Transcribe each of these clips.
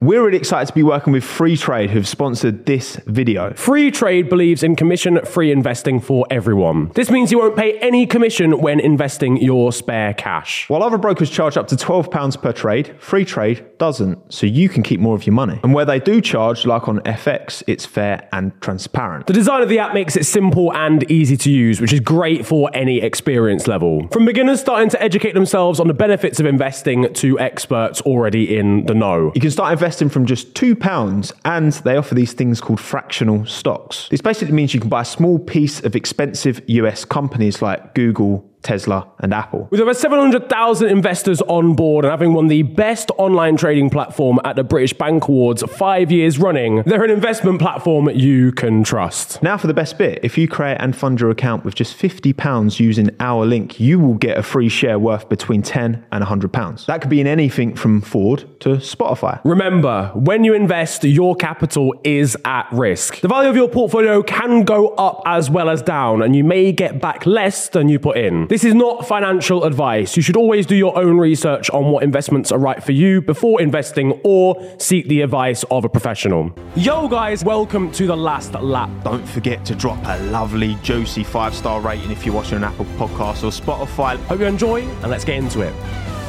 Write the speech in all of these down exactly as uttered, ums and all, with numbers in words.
We're really excited to be working with Freetrade, who've sponsored this video. Freetrade believes in commission-free investing for everyone. This means you won't pay any commission when investing your spare cash. While other brokers charge up to twelve pounds per trade, Freetrade doesn't, so you can keep more of your money. And where they do charge, like on F X, it's fair and transparent. The design of the app makes it simple and easy to use, which is great for any experience level. From beginners starting to educate themselves on the benefits of investing to experts already in the know. You can start investing from just two pounds, and they offer these things called fractional stocks. This basically means you can buy a small piece of expensive U S companies like Google, Tesla and Apple. With over seven hundred thousand investors on board and having won the best online trading platform at the British Bank Awards five years running, they're an investment platform you can trust. Now for the best bit, if you create and fund your account with just fifty pounds using our link, you will get a free share worth between ten and one hundred pounds. That could be in anything from Ford to Spotify. Remember, when you invest, your capital is at risk. The value of your portfolio can go up as well as down, and you may get back less than you put in. This is not financial advice. You should always do your own research on what investments are right for you before investing, or seek the advice of a professional. Yo guys, welcome to The Last Lap. Don't forget to drop a lovely, juicy five-star rating if you're watching on Apple Podcasts or Spotify. Hope you enjoy, and let's get into it.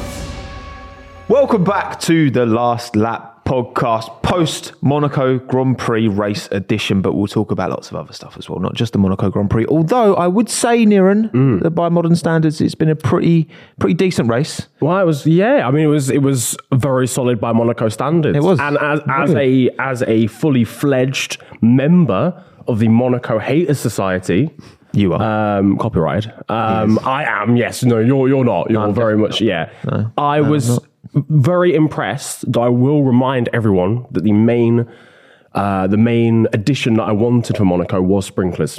Welcome back to The Last Lap podcast, post Monaco Grand Prix race edition, but we'll talk about lots of other stuff as well, not just the Monaco Grand Prix. Although I would say, Niran, mm. that by modern standards, it's been a pretty pretty decent race. Well, it was, yeah. I mean, it was it was very solid by Monaco standards. It was, and as as a as a fully fledged member of the Monaco Haters Society. You are. Um, copyright. Um, yes. I am, yes. No, you're you're not. You're no, very much, not. yeah. No, I no, was very impressed, though I will remind everyone that the main uh, the main addition that I wanted for Monaco was sprinklers.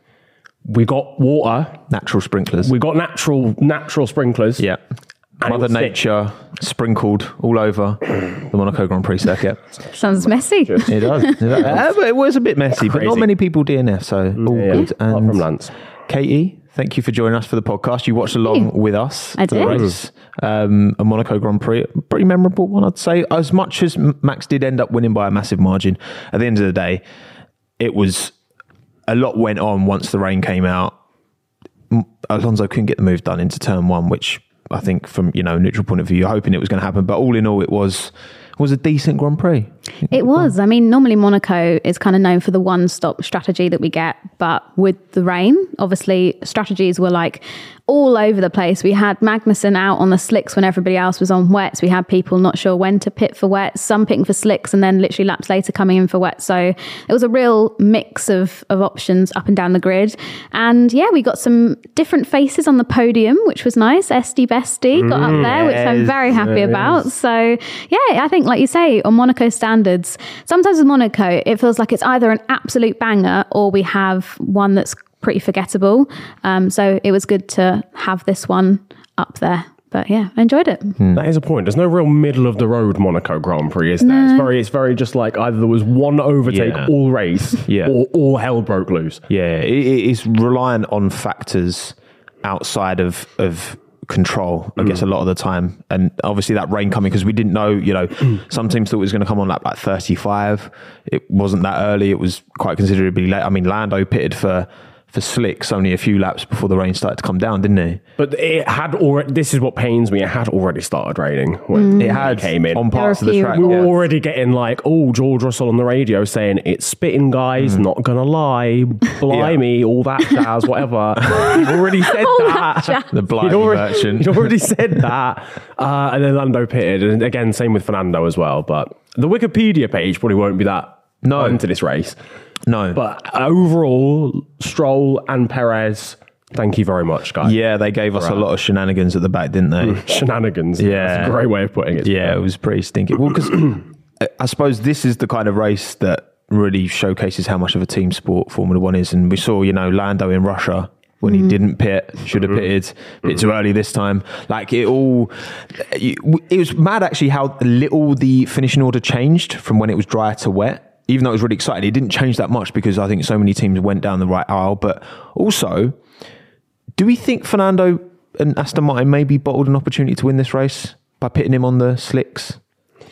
We got water. Natural sprinklers. We got natural natural sprinklers. Yeah. Mother Nature sprinkled all over the Monaco Grand Prix circuit. Sounds messy. It does. It, does. uh, but it was a bit messy, Crazy. But not many people D N F, so all yeah, good. And apart from Lance. Katie, thank you for joining us for the podcast. You watched along with us I for did. the race. Um, a Monaco Grand Prix, pretty memorable one, I'd say. As much as Max did end up winning by a massive margin, at the end of the day, it was a lot went on once the rain came out. Alonso couldn't get the move done into turn one, which I think from, you know, neutral point of view, you're hoping it was going to happen. But all in all, it was was a decent Grand Prix. It was. I mean, normally Monaco is kind of known for the one-stop strategy that we get. But with the rain, obviously, strategies were like all over the place. We had Magnussen out on the slicks when everybody else was on wets. We had people not sure when to pit for wets, some pitting for slicks, and then literally laps later coming in for wets. So it was a real mix of, of options up and down the grid. And yeah, we got some different faces on the podium, which was nice. Esty Bestie got up there, which I'm very happy yes. about. So yeah, I think, like you say, on Monaco standards, sometimes with Monaco, it feels like it's either an absolute banger or we have one that's pretty forgettable. Um, so it was good to have this one up there. But yeah, I enjoyed it. Hmm. That is a point. There's no real middle of the road Monaco Grand Prix, is there? No. It's very, it's very just like either there was one overtake yeah. all race, yeah. or all hell broke loose. Yeah, it, it's reliant on factors outside of of control, I mm. guess, a lot of the time. And obviously that rain coming, because we didn't know, you know, some teams thought it was going to come on lap like thirty-five. It wasn't that early. It was quite considerably late. I mean, Lando pitted for for slicks only a few laps before the rain started to come down, didn't he? But it had already, this is what pains me, it had already started raining when mm. it had came in. On parts of the track. We were yeah. already getting like, oh, George Russell on the radio saying, it's spitting, guys, mm. not gonna lie, blimey, yeah. all that jazz, whatever. He'd already said that. that the blimey he'd already, version. He'd already said that. Uh, and then Lando pitted. And again, same with Fernando as well. But the Wikipedia page probably won't be that no. into this race. No. But overall, Stroll and Perez, thank you very much, guys. Yeah, they gave us right. a lot of shenanigans at the back, didn't they? Mm, shenanigans. Yeah. That's a great way of putting it. Yeah, it was pretty stinky. Well, because I suppose this is the kind of race that really showcases how much of a team sport Formula One is. And we saw, you know, Lando in Russia when mm. he didn't pit, should have pitted a bit too early this time. Like it all, it was mad actually how little the finishing order changed from when it was dry to wet. Even though it was really exciting, it didn't change that much because I think so many teams went down the right aisle. But also, do we think Fernando and Aston Martin maybe bottled an opportunity to win this race by pitting him on the slicks?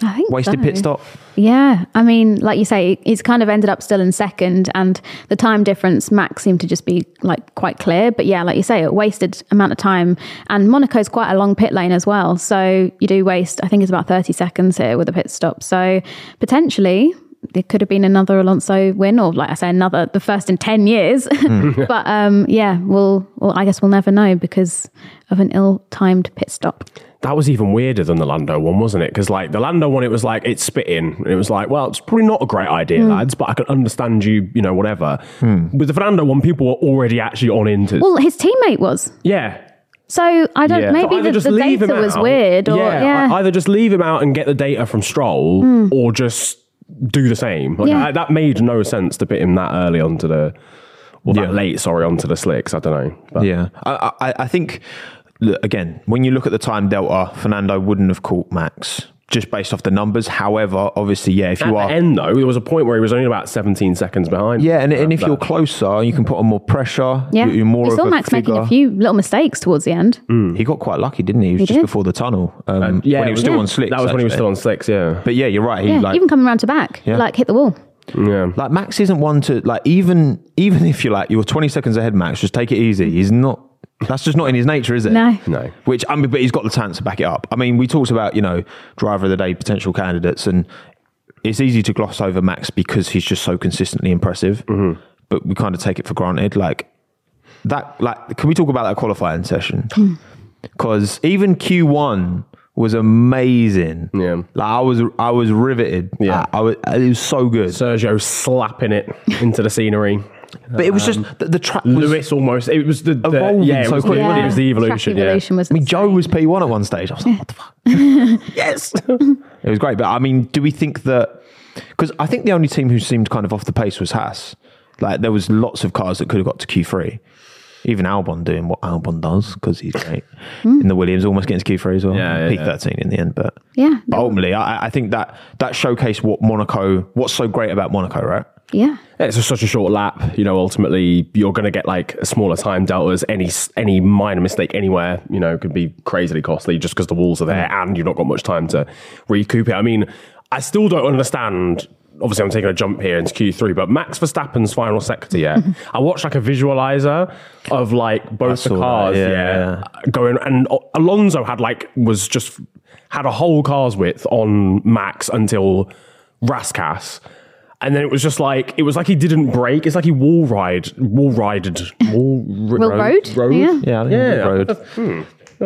I think Wasted so. pit stop. Yeah, I mean, like you say, he's kind of ended up still in second, and the time difference, Max seemed to just be like quite clear. But yeah, like you say, a wasted amount of time, and Monaco's quite a long pit lane as well. So you do waste, I think it's about thirty seconds here with a pit stop. So potentially there could have been another Alonso win, or like I say, another, the first in ten years. Mm. But um, yeah, we'll, well, I guess we'll never know because of an ill-timed pit stop. That was even weirder than the Lando one, wasn't it? Because like the Lando one, it was like it's spitting, and it was like, well, it's probably not a great idea, mm. lads, but I can understand you, you know, whatever. Mm. With the Fernando one, people were already actually on into. Well, his teammate was. Yeah. So I don't. Yeah. Maybe so the, just the leave data him was out. weird, or yeah, yeah. Either just leave him out and get the data from Stroll, mm. or just do the same. Like, Yeah. I, that made no sense to put him that early onto the, or that Yeah. late, sorry, onto the slicks. I don't know. But. Yeah, I, I, I think. Look, again, when you look at the time delta, Fernando wouldn't have caught Max just based off the numbers. However, obviously, yeah, if you At are the end though, there was a point where he was only about seventeen seconds behind. yeah, and, and if That- you're closer, you can put on more pressure. Yeah, You're more you of saw a Max figure. making a few little mistakes towards the end. Mm. He got quite lucky, didn't he? He was He just did. before the tunnel. Um, yeah, when he was still yeah. on slicks. That was when he was actually. still on slicks. Yeah. But yeah, you're right. He Yeah, like even coming round to back, Yeah. like hit the wall. Yeah. like Max isn't one to like even even if you're like you're twenty seconds ahead, Max, just take it easy. He's not. That's just not in his nature, is it? No. No. Which I mean, but he's got the talent to back it up. I mean, we talked about you know driver of the day potential candidates, and it's easy to gloss over Max because he's just so consistently impressive. Mm-hmm. But we kind of take it for granted. Like that. Like, can we talk about that qualifying session? Because even Q one was amazing. Yeah. Like I was, I was riveted. Yeah. I, I was. It was so good. Sergio slapping it into the scenery. But it was just the, the track was Lewis almost. It was the, the evolving yeah. It so was, quickly. the, it was the Track evolution. evolution yeah. was I mean, insane. Joe was P one at one stage. I was like, what the fuck? Yes. It was great. But I mean, do we think that, because I think the only team who seemed kind of off the pace was Haas. Like there was lots of cars that could have got to Q three. Even Albon doing what Albon does because he's great. In the Williams, almost getting to Q three as well. Yeah, yeah, P thirteen in the end. But, Yeah. but ultimately, I, I think that that showcased what Monaco, what's so great about Monaco, right? Yeah. It's just such a short lap. You know, ultimately, you're going to get like a smaller time deltas. Any any minor mistake anywhere, you know, could be crazily costly just because the walls are there and you've not got much time to recoup it. I mean, I still don't understand. Obviously, I'm taking a jump here into Q three, but Max Verstappen's final sector, yeah. I watched like a visualizer of like both the saw that, cars, yeah, yeah, going, and Alonso had like was just had a whole car's width on Max until Raskas. And then it was just like, it was like he didn't brake. It's like he wall ride, wall rided, wall r- Will Road? road. Yeah. Yeah, I think Yeah. it was road. Hmm. We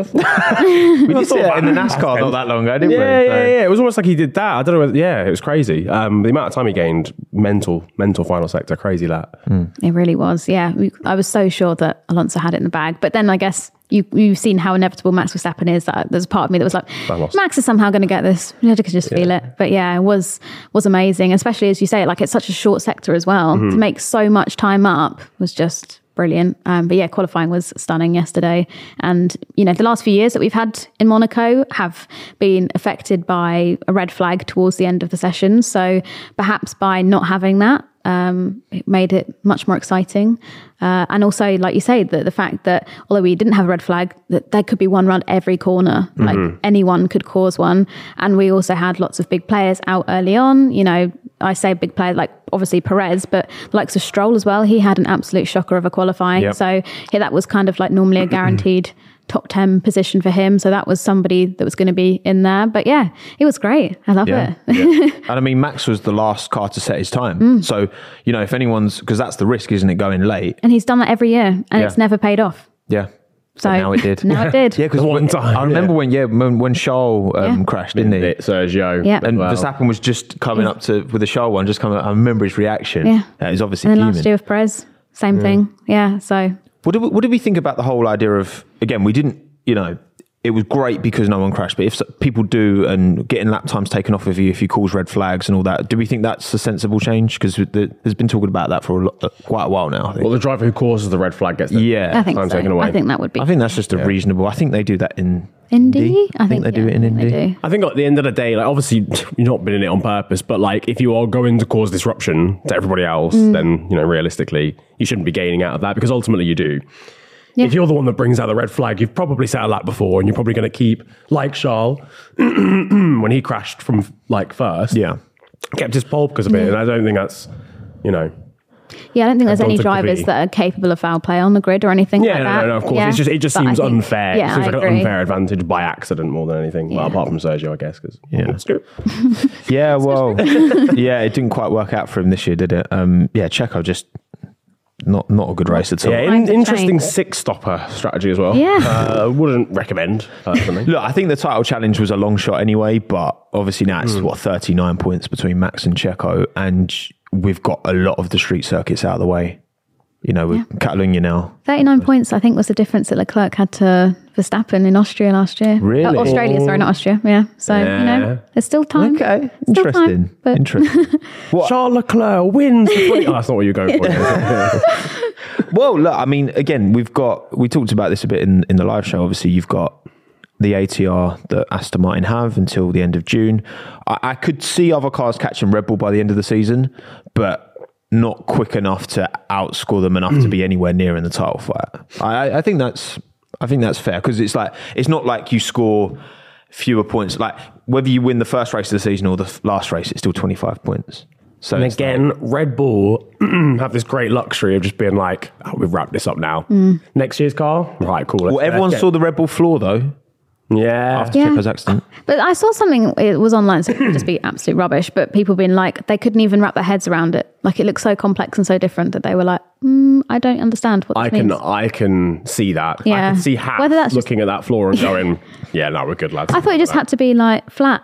did see thought it in the about NASCAR that. not that long ago, didn't Yeah, we? yeah, So- yeah. It was almost like he did that. I don't know. Whether, yeah, it was crazy. Um, the amount of time he gained, mental, mental final sector, crazy that. It really was. Yeah. We, I was so sure that Alonso had it in the bag. But then I guess you, you've seen how inevitable Max Verstappen is. That there's a part of me that was like, Vamos. Max is somehow going to get this. I could just feel it. But yeah, it was was amazing. Especially as you say, like it's such a short sector as well. Mm-hmm. To make so much time up was just brilliant. Um, but yeah, qualifying was stunning yesterday. And, you know, the last few years that we've had in Monaco have been affected by a red flag towards the end of the session. So perhaps by not having that, um, it made it much more exciting. Uh, and also, like you say, the, the fact that although we didn't have a red flag, that there could be one round every corner. Mm-hmm. Like anyone could cause one. And we also had lots of big players out early on. You know, I say big player, like obviously Perez, but the likes of Stroll as well. He had an absolute shocker of a qualifying. Yep. So yeah, that was kind of like normally a guaranteed top ten position for him. So that was somebody that was going to be in there. But yeah, it was great. I love Yeah. it. Yeah. And I mean, Max was the last car to set his time. Mm. So, you know, if anyone's, because that's the risk, isn't it, going late? And he's done that every year and Yeah. it's never paid off. Yeah. So But now it did. Now it did. Yeah, because One time, I remember yeah. when, yeah, when, when Charles um, Yeah. crashed, didn't he? It, Sergio. Yeah. And Wow. Verstappen was just coming up to, with the Charles one, just coming up. I remember his reaction. Yeah. Uh, he's obviously And then fuming. last year with Perez, same thing. Yeah. So What did, we, what did we think about the whole idea of, again, we didn't, you know, it was great because no one crashed, but if so- people do and getting lap times taken off of you if you cause red flags and all that, do we think that's a sensible change? Because the, there's been talking about that for a lot, uh, quite a while now, I think. Well, the driver who causes the red flag gets the Yeah. I think time so. taken away. I think that would be I think that's just a reasonable, I think they do that in Indy. I think they do yeah, it in I think Indy. they do. I think at the end of the day, like obviously you're not been in it on purpose, but like if you are going to cause disruption to everybody else, Mm. then you know realistically you shouldn't be gaining out of that because ultimately you do. Yeah. If you're the one that brings out the red flag, you've probably set a lap before, and you're probably going to keep, like Charles, when he crashed from like first, Yeah. kept his pole because of it. And I don't think that's, you know. Yeah, I don't think there's any Don't drivers agree. that are capable of foul play on the grid or anything Yeah, like no, that. no, no, of course. Yeah. It's just, it just But I seems think- unfair. Yeah, it seems I like agree. an unfair advantage by accident more than anything. Well, Yeah. apart from Sergio, I guess. Cause, Yeah. Let's go. Yeah, well, yeah, it didn't quite work out for him this year, did it? Um, yeah, Checo just not not a good race at all. Yeah, Trying in, to interesting change. six-stopper strategy as well. Yeah. Uh, wouldn't recommend, personally. Look, I think the title challenge was a long shot anyway, but obviously now it's Hmm. what thirty-nine points between Max and Checo, and we've got a lot of the street circuits out of the way. You know, with Catalunya now. thirty-nine points, I think, was the difference that Leclerc had to Verstappen in Austria last year. Really? Uh, Australia, sorry, not Austria. Yeah. So, Yeah. you know, there's still time. Okay, Still interesting. time, but- Interesting. What? Charles Leclerc wins the twenty. Oh, that's not what you're going for. Well, look, I mean, again, we've got, we talked about this a bit in, in the live show. Obviously, you've got the A T R that Aston Martin have until the end of June. I, I could see other cars catching Red Bull by the end of the season, but not quick enough to outscore them enough to be anywhere near in the title fight. I, I think that's, I think that's fair because it's like, it's not like you score fewer points. Like whether you win the first race of the season or the f- last race, it's still twenty-five points. So And it's again, Red Bull have this great luxury of just being like, oh, we've wrapped this up now. Mm. Next year's car? Right, cool. well, everyone saw the Red Bull flaw though Yeah. after Yeah. Checo's accident. But I saw something, it was online, so it could just be absolute rubbish, but people being like, they couldn't even wrap their heads around it. Like, it looks so complex and so different that they were like, mm, I don't understand what this I can means. I can see that. I Yeah. can see Haf Whether that's just- looking at that floor and going, yeah, no, we're good, lads. I thought it just had to be like flat.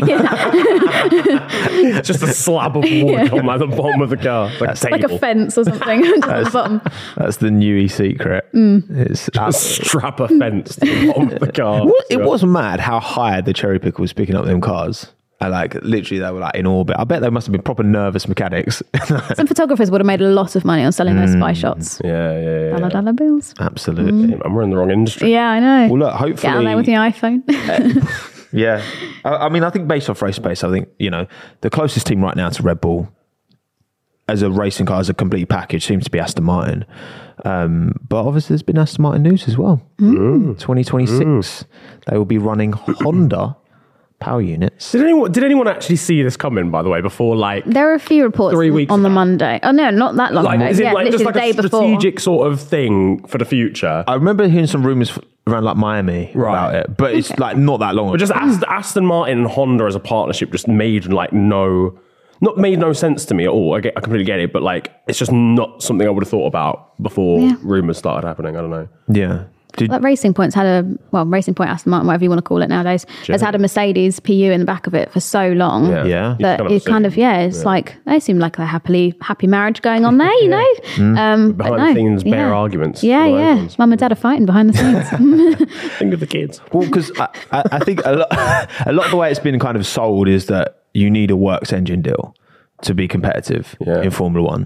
just a slab of wood on like the bottom of the car. Like a table. like a fence or something just at the bottom. That's the new E secret. Mm. It's A strap a fence to the bottom of the car. What- it was mad how high the cherry picker was picking up them cars. And like literally they were like in orbit. I bet they must have been proper nervous mechanics. Some photographers would have made a lot of money on selling those spy shots. Yeah, yeah, yeah. Dollar dollar bills. Absolutely. And we're in the wrong industry. Yeah, I know. Well, look, hopefully, Get out there with your iPhone. yeah. I, I mean, I think based off race pace, I think you know the closest team right now to Red Bull as a racing car, as a complete package, seems to be Aston Martin. Um, but obviously, there's been Aston Martin news as well. Mm. twenty twenty-six, they will be running Honda power units. Did anyone did anyone actually see this coming, by the way, before like There were a few reports Three weeks on the ago. Monday. Oh, no, not that long like ago. is it yeah, like literally just like the day a before. strategic sort of thing for the future? I remember hearing some rumors f- around like Miami Right. about it, but it's like not that long ago. But just Aston, Aston Martin and Honda as a partnership just made like no, not made no sense to me at all. I, get, I completely get it, but like it's just not something I would have thought about before Yeah. rumors started happening. I don't know. yeah. Did, Like Racing Point's had a, well, Racing Point, Aston Martin, whatever you want to call it nowadays, has had a Mercedes P U in the back of it for so long Yeah. Yeah. You that kind of it kind of, assume. yeah, it's like, they seem like a happily, happy marriage going on there, you know? Um, but Behind no, the scenes, bare yeah. arguments. Yeah, One of those yeah. ones. Mum and dad are fighting behind the scenes. Think of the kids. well, because I, I, I think a lot, a lot of the way it's been kind of sold is that you need a works engine deal to be competitive Yeah. in Formula One.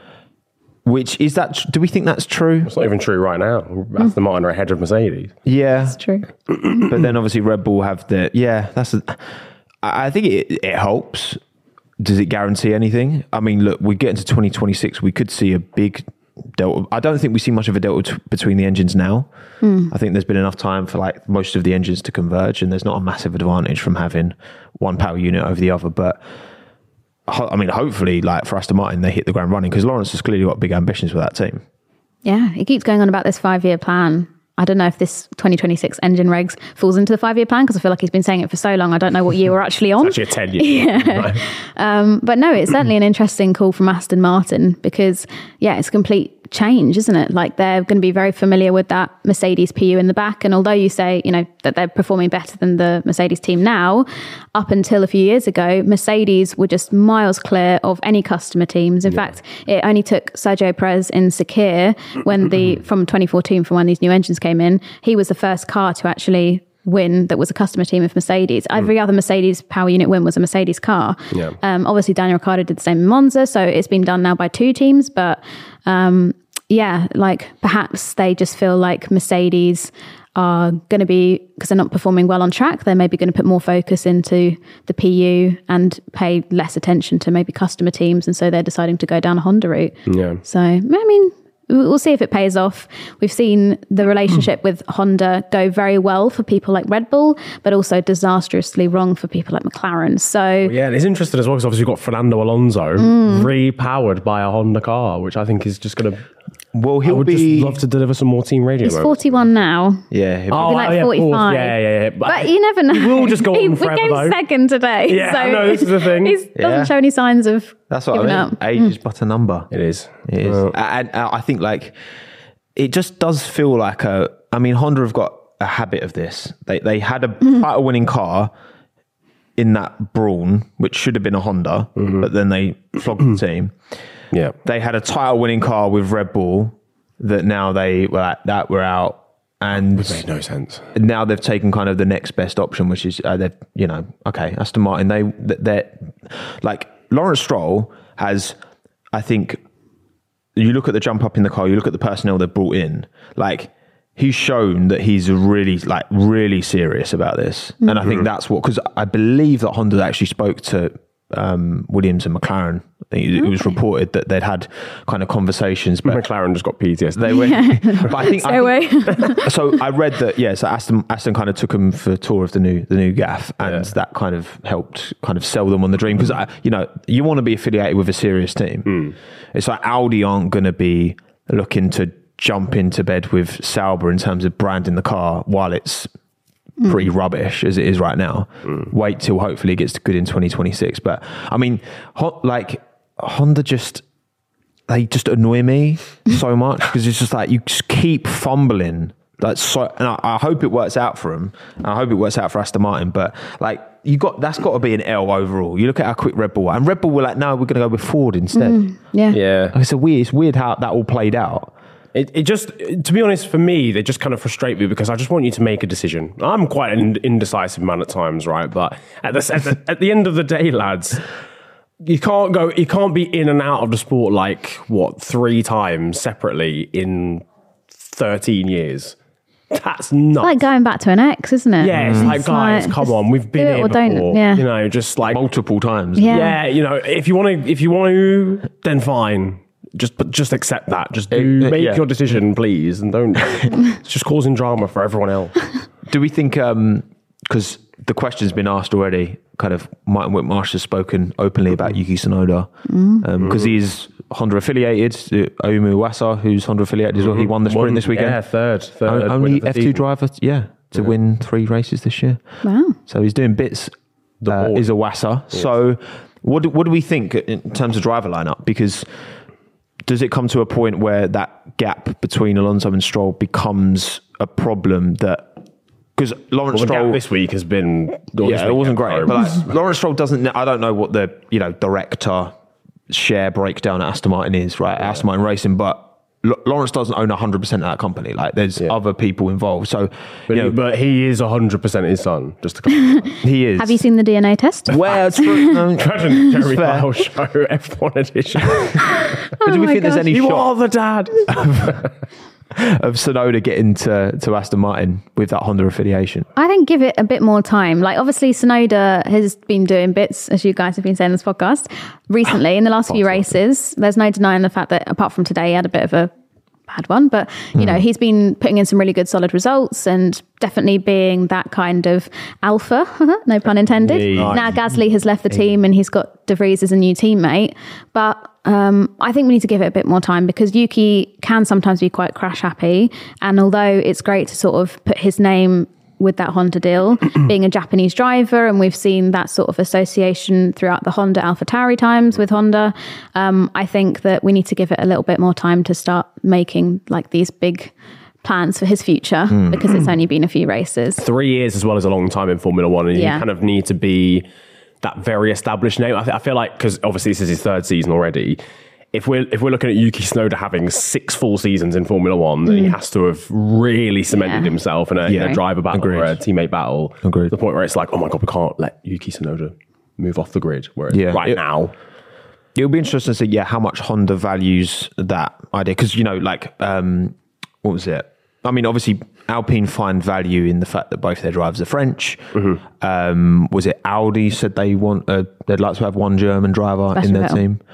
Which is that? Do we think that's true? It's not even true right now. Aston Martin are ahead of Mercedes. Yeah, It's true. but then obviously Red Bull have the yeah. That's a, I I think it it helps. Does it guarantee anything? I mean, look, we get into twenty twenty-six, we could see a big delta. I don't think we see much of a delta t- between the engines now. I think there's been enough time for like most of the engines to converge, and there's not a massive advantage from having one power unit over the other. But ho- I mean, hopefully, like for Aston Martin, they hit the ground running because Lawrence has clearly got big ambitions with that team. Yeah, he keeps going on about this five-year plan. I don't know if this twenty twenty-six engine regs falls into the five-year plan because I feel like he's been saying it for so long. I don't know what year we're actually on. Actually, a ten year. Right? Um, but no, it's certainly an interesting call from Aston Martin because, yeah, it's a complete change, isn't it? Like they're going to be very familiar with that Mercedes P U in the back. And although you say, you know, that they're performing better than the Mercedes team now, up until a few years ago, Mercedes were just miles clear of any customer teams. In fact, it only took Sergio Perez in Sakir when the, from twenty fourteen, from when these new engines came in, he was the first car to actually win that was a customer team of Mercedes. Every other Mercedes power unit win was a Mercedes car. Yeah. Um, obviously, Daniel Ricciardo did the same in Monza, so it's been done now by two teams. But um, yeah, like perhaps they just feel like Mercedes are going to be, because they're not performing well on track, they're maybe going to put more focus into the P U and pay less attention to maybe customer teams. And so they're deciding to go down a Honda route. Yeah. So, I mean, we'll see if it pays off. We've seen the relationship with Honda go very well for people like Red Bull, but also disastrously wrong for people like McLaren. So Yeah, and it's interesting as well because obviously you've got Fernando Alonso Mm. repowered by a Honda car, which I think is just going to. Well, I he'll would be. just love to deliver some more team radio. he's moments. forty-one now. Yeah, he'll Oh, Be like yeah, of course. forty-five. Yeah, yeah, yeah. But you never know. He will just go he, on we forever, came though. second today. Yeah, so I know, this is the thing. He doesn't Yeah. show any signs of That's what giving I mean. up. Age is but a number. It is. It is. Uh, And uh, I think like it just does feel like a. I mean, Honda have got a habit of this. They they had a title winning car in that Brawn, which should have been a Honda, but then they flogged the team. yeah. They had a title winning car with Red Bull that now they were like, that were out, and Made no sense. now they've taken kind of the next best option, which is uh, they've you know okay Aston Martin. They they're like Lawrence Stroll has, I think. You look at the jump up in the car, you look at the personnel they've brought in, like he's shown that he's really, like really serious about this. Mm-hmm. And I think that's what, because I believe that Honda actually spoke to um, Williams and McLaren. I think it, it was reported that they'd had kind of conversations, but McLaren just got P T S D. they went, but I think, Stay I think so I read that, yeah, so Aston, Aston kind of took them for a tour of the new, the new gaff, and Yeah. that kind of helped kind of sell them on the dream. Because, you know, you want to be affiliated with a serious team. Mm. It's like Audi aren't going to be looking to jump into bed with Sauber in terms of branding the car while it's pretty rubbish as it is right now. Mm. Wait till hopefully it gets good in twenty twenty-six. But I mean, ho- like Honda just, they just annoy me so much because it's just like you just keep fumbling. Like so, and I, I hope it works out for them. I hope it works out for Aston Martin. But like you got, that's got to be an L overall. You look at how quick Red Bull, and Red Bull were like, no, we're going to go with Ford instead. Mm, yeah. Yeah. It's a weird. It's weird how that all played out. It, it just, to be honest, for me, they just kind of frustrate me because I just want you to make a decision. I'm quite an indecisive man at times, right? But at the, at the, at the end of the day, lads, you can't go, you can't be in and out of the sport like, what, three times separately in thirteen years. That's nuts. It's like going back to an ex, isn't it? Yeah, it's like, guys, like, come just on, we've been do it here or before. don't, yeah. You know, just like, Multiple times. Yeah. yeah, you know, if you want to, if you want to, then fine. Just, but just accept that. Just do, Uh, uh, make yeah. your decision, please, and don't. It's just causing drama for everyone else. Do we think, because the question's been asked already, kind of Martin Whitmarsh has spoken openly about Yuki Tsunoda, because um, he's Honda affiliated, uh, Ayumu Iwasa, who's Honda affiliated as well, he won the sprint One- this weekend. Yeah, third. third O- win Only of the F two season. driver, yeah, to win three races this year. Wow. So he's doing bits. The Uh, board. is Iwasa. So what do, what do we think in terms of driver lineup? Because does it come to a point where that gap between Alonso and Stroll becomes a problem that, because Lawrence Well, the Stroll gap this week has been. or this yeah, it wasn't weekend, great. sorry. But like, Lawrence Stroll doesn't. I don't know what the you know director share breakdown at Aston Martin is, right? Aston Martin Racing, but L- Lawrence doesn't own one hundred percent of that company. Like, there's Yeah. other people involved. So, But, you know, he, but he is one hundred percent his son, just to clarify. he is. Have you seen the D N A test? Where? True, no, Imagine Jeremy fair. Kyle show F one edition. But do we my think there's gosh. any You shot are the dad. of Tsunoda getting to, to Aston Martin with that Honda affiliation? I think give it a bit more time. Like, obviously, Tsunoda has been doing bits, as you guys have been saying in this podcast, recently in the last few races. There's no denying the fact that, apart from today, he had a bit of a bad one, but you know, he's been putting in some really good solid results and definitely being that kind of alpha, no pun intended. Yeah. Now Gasly has left the team and he's got De Vries as a new teammate, but um, I think we need to give it a bit more time because Yuki can sometimes be quite crash happy, and although it's great to sort of put his name with that Honda deal, being a Japanese driver, and we've seen that sort of association throughout the Honda AlphaTauri times with Honda. Um, I think that we need to give it a little bit more time to start making like these big plans for his future because it's only been a few races. Three years as well as a long time in Formula One, and Yeah. you kind of need to be that very established name. I, th- I feel like, because obviously this is his third season already. If we're if we're looking at Yuki Tsunoda having six full seasons in Formula One, then he has to have really cemented Yeah. himself in a, in Yeah. a driver battle Agreed. or a teammate battle. Agreed. To the point where it's like, oh my god, we can't let Yuki Tsunoda move off the grid. Whereas Yeah. right It- now, It'll be interesting to see, yeah, how much Honda values that idea. Because, you know, like, um, what was it? I mean, obviously, Alpine find value in the fact that both their drivers are French. Mm-hmm. Um, was it Audi said they want, uh, they'd like to have one German driver Sebastian in their Vettel. team?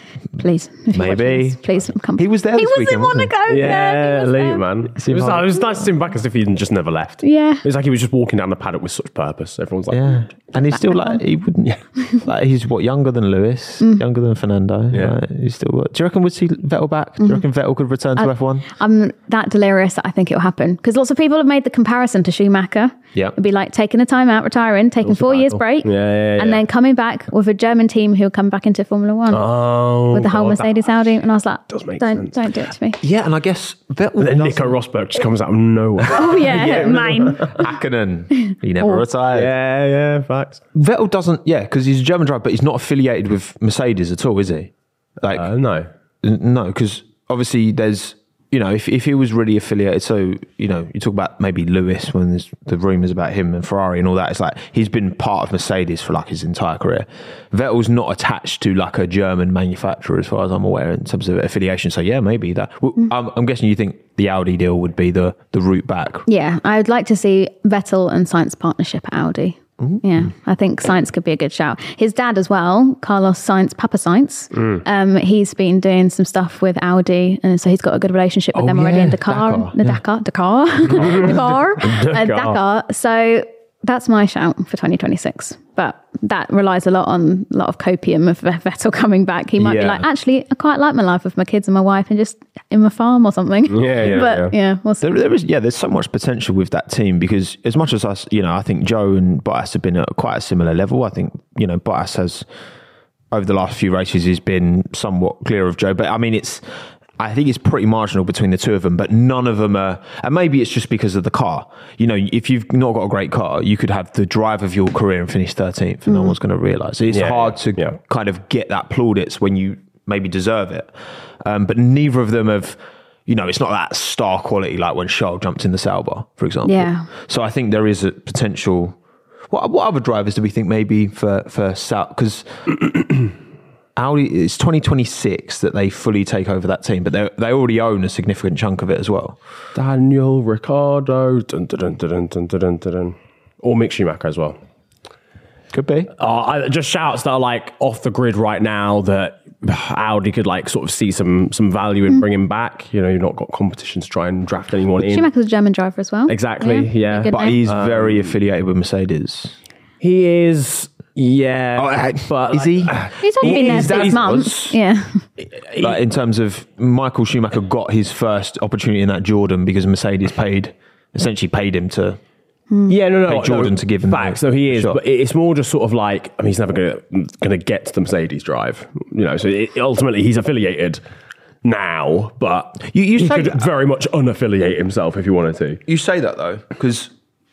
Please, if you're Maybe. watching this, please come. He was there He this was weekend, in wasn't he? Monaco. Yeah, he was elite, there. man. It See was, him it was nice to see him back as if he'd just never left. Yeah. It was like he was just walking down the paddock with such purpose. Everyone's like, Yeah, and he's still like he wouldn't. Like he's what younger than Lewis, younger than Fernando. Yeah. Like, he's still. Do you reckon we'd see Vettel back? Do you reckon Vettel could return to F one? I'm that delirious that I think it will happen because lots of people have made the comparison to Schumacher. Yeah. It'd be like taking the time out, retiring, taking four years break, Yeah, yeah, and yeah. then coming back with a German team who'll come back into Formula One oh, with the whole God, Mercedes that Audi. And I was like, does make don't, sense. don't do it to me. Yeah, and I guess Vettel. And then doesn't- Nico Rosberg just comes out of nowhere. Oh yeah, mine. Hakkinen, he never retired. yeah, yeah, facts. Vettel doesn't. Yeah, because he's a German driver, but he's not affiliated with Mercedes at all, is he? Like, Uh, no. N- No, because obviously there's, you know, if, if he was really affiliated, so, you know, you talk about maybe Lewis when there's the rumours about him and Ferrari and all that, it's like he's been part of Mercedes for like his entire career. Vettel's not attached to like a German manufacturer as far as I'm aware in terms of affiliation. So yeah, maybe that. Well, I'm, I'm guessing you think the Audi deal would be the, the route back. Yeah, I would like to see Vettel and Sainz partnership at Audi. Yeah, I think Sainz could be a good shout. His dad as well, Carlos Sainz, Papa Sainz, um, he's been doing some stuff with Audi, and so he's got a good relationship with Oh, them already yeah, in Dakar, Dakar, the yeah. Dakar, Dakar, Dakar, uh, Dakar. So that's my shout for twenty twenty-six. But that relies a lot on a lot of copium of Vettel coming back. He might be Yeah. like, actually, I quite like my life with my kids and my wife, and just in my farm or something. Yeah, yeah, but yeah. yeah, we'll see. There, there is, yeah, there's so much potential with that team because as much as us, you know, I think Joe and Bottas have been at quite a similar level. I think, you know, Bottas has, over the last few races, he's been somewhat clear of Joe. But I mean, it's, I think it's pretty marginal between the two of them, but none of them are, and maybe it's just because of the car. You know, if you've not got a great car, you could have the drive of your career and finish thirteenth and no one's going to realise. It's Yeah, hard yeah, to yeah. kind of get that plaudits when you maybe deserve it. Um, but neither of them have, you know, it's not that star quality like when Charles jumped in the Sauber, for example. Yeah. So I think there is a potential. What, what other drivers do we think maybe for, for South? Because Audi, it's twenty twenty-six that they fully take over that team, but they they already own a significant chunk of it as well. Daniel Ricciardo, dun, dun, dun, dun, dun, dun, dun, dun. Or Mick Schumacher as well. Could be. Uh, I, just shouts that are like off the grid right now that Audi could like sort of see some some value in bringing back. You know, you've not got competition to try and draft anyone in. Schumacher's a German driver as well. Exactly, yeah. Good But name. he's very affiliated with Mercedes. He is, yeah. Oh, I- but is he? He's only been there His six dad months. was- Yeah. Like in terms of Michael Schumacher got his first opportunity in that Jordan because Mercedes paid, essentially paid him to. Yeah, no, no, Hey, Jordan no, to give him facts. the So he is, shot. but it's more just sort of like I mean, he's never gonna gonna get to the Mercedes drive, you know. So it, ultimately, he's affiliated now, but You- you he say could that- very much unaffiliate himself if he wanted to. You say that though, because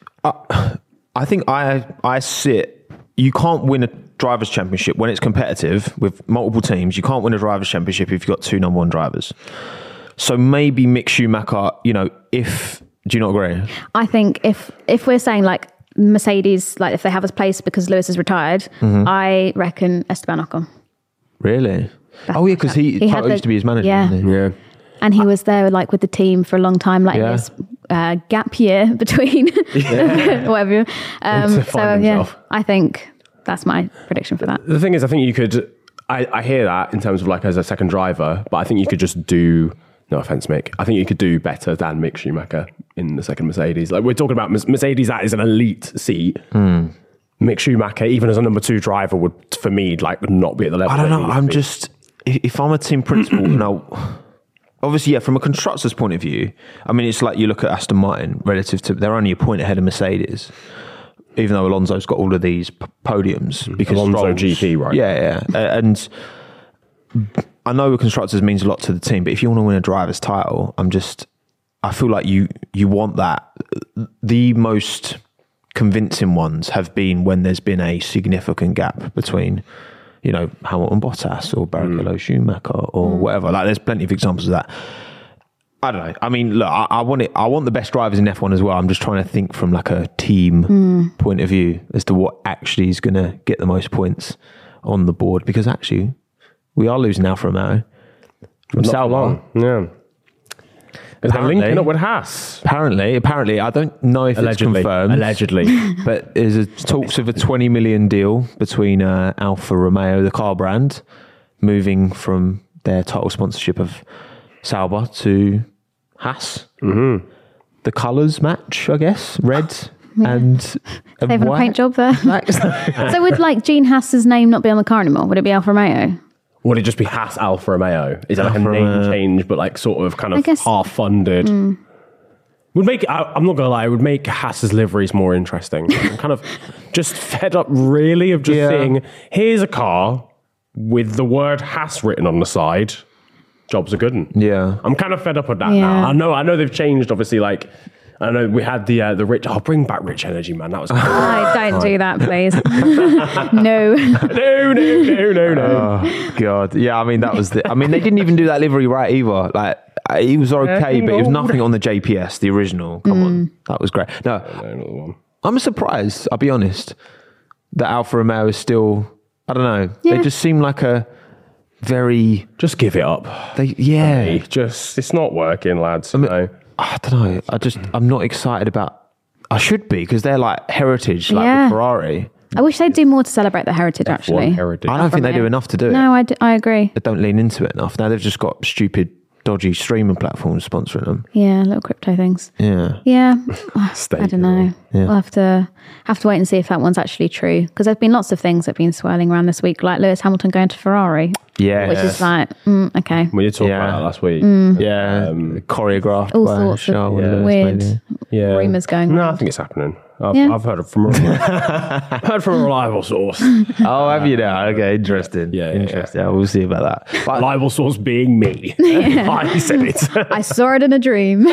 I, I think I I sit. You can't win a drivers' championship when it's competitive with multiple teams. You can't win a drivers' championship if you've got two number one drivers. So maybe Mick Schumacher, you know, if do you not agree? I think if if we're saying like Mercedes, like if they have a place because Lewis is retired, I reckon Esteban Ocon. Really? That's oh yeah, my because shout. he, He had Toto the- used to be his manager. yeah. Wasn't he? Yeah, And he was there like with the team for a long time, like Yeah. this uh, gap year between whatever. Um, To so find yeah, himself. I think that's my prediction for that. the thing is, I think you could. I, I hear that in terms of like as a second driver, but I think you could just do. No offense, Mick. I think you could do better than Mick Schumacher in the second Mercedes. Like we're talking about Mes- Mercedes, that is an elite seat. Mick Schumacher, even as a number two driver, would for me like not be at the level. I don't they know. need to I'm be. just if, if I'm a team principal, you know, obviously, yeah, from a constructor's point of view, I mean, it's like you look at Aston Martin relative to they're only a point ahead of Mercedes, even though Alonso's got all of these p- podiums because Alonso Stroll's- G P, right? Yeah, yeah, Uh, and I know constructors means a lot to the team, but if you want to win a driver's title, I'm just I feel like you you want that. The most convincing ones have been when there's been a significant gap between, you know, Hamilton Bottas or Barrichello Schumacher or whatever. Like, there's plenty of examples of that. I don't know. I mean, look, I, I want it. I want the best drivers in F one as well. I'm just trying to think from like a team point of view as to what actually is going to get the most points on the board. Because actually, we are losing Alfa Romeo from Not for Sauber. long. Yeah. Is they're Apparently. linking up with Haas? Apparently, apparently, I don't know if Allegedly. it's confirmed. Allegedly. But there's a talks of a twenty million deal between uh, Alfa Romeo, the car brand, moving from their title sponsorship of Sauber to Haas. Mm-hmm. The colours match, I guess, red Yeah. and, and Saving a white. paint job there. So would like Gene Haas's name not be on the car anymore? Would it be Alfa Romeo? Would it just be Haas Alfa Romeo? Is it like a Alfa name Romeo. change, but like sort of kind I of guess- half funded? Would make I, I'm not gonna lie, it would make Haas's liveries more interesting. I'm kind of just fed up, really, of just Yeah. seeing here's a car with the word Haas written on the side. Jobs are good. Yeah. I'm kind of fed up with that Yeah. now. I know, I know they've changed. Obviously, like I know we had the uh, the rich. I'll bring back Rich Energy, man. That was cool. Oh, don't do that, please. No. no, no, no, no, no. Oh God, yeah. I mean, that was the. I mean, they didn't even do that livery right either. Like, uh, he was okay, but it was nothing on the J P S, the original. Come on, that was great. No, Another one. I'm surprised. I'll be honest. That Alfa Romeo is still. I don't know. Yeah. They just seem like a very. Just give it up. They yeah. Hey, just it's not working, lads. I mean, no. I don't know. I just I'm not excited about. I should be because they're like heritage, like Yeah. with Ferrari. I wish they'd do more to celebrate the heritage, actually. One heritage. I don't think they do enough to do it. No, I, d- I agree. They don't lean into it enough. Now they've just got stupid, dodgy streaming platforms sponsoring them. Yeah, little crypto things. Yeah. Yeah, I Stay don't know. Yeah. We'll have to have to wait and see if that one's actually true. Because there've been lots of things that have been swirling around this week, like Lewis Hamilton going to Ferrari, Yeah. which is like, mm, okay, We did talk Yeah. about that last week. Yeah, Um, choreographed all by sorts of Charles Lewis, weird maybe. Yeah. rumours going No, I around. think it's happening. I've, Yeah. I've heard it from a heard from a reliable source. Oh, have you now? Okay, interesting. Yeah, yeah, interesting. Yeah, we'll see about that. But Reliable source being me. I said it. I saw it in a dream.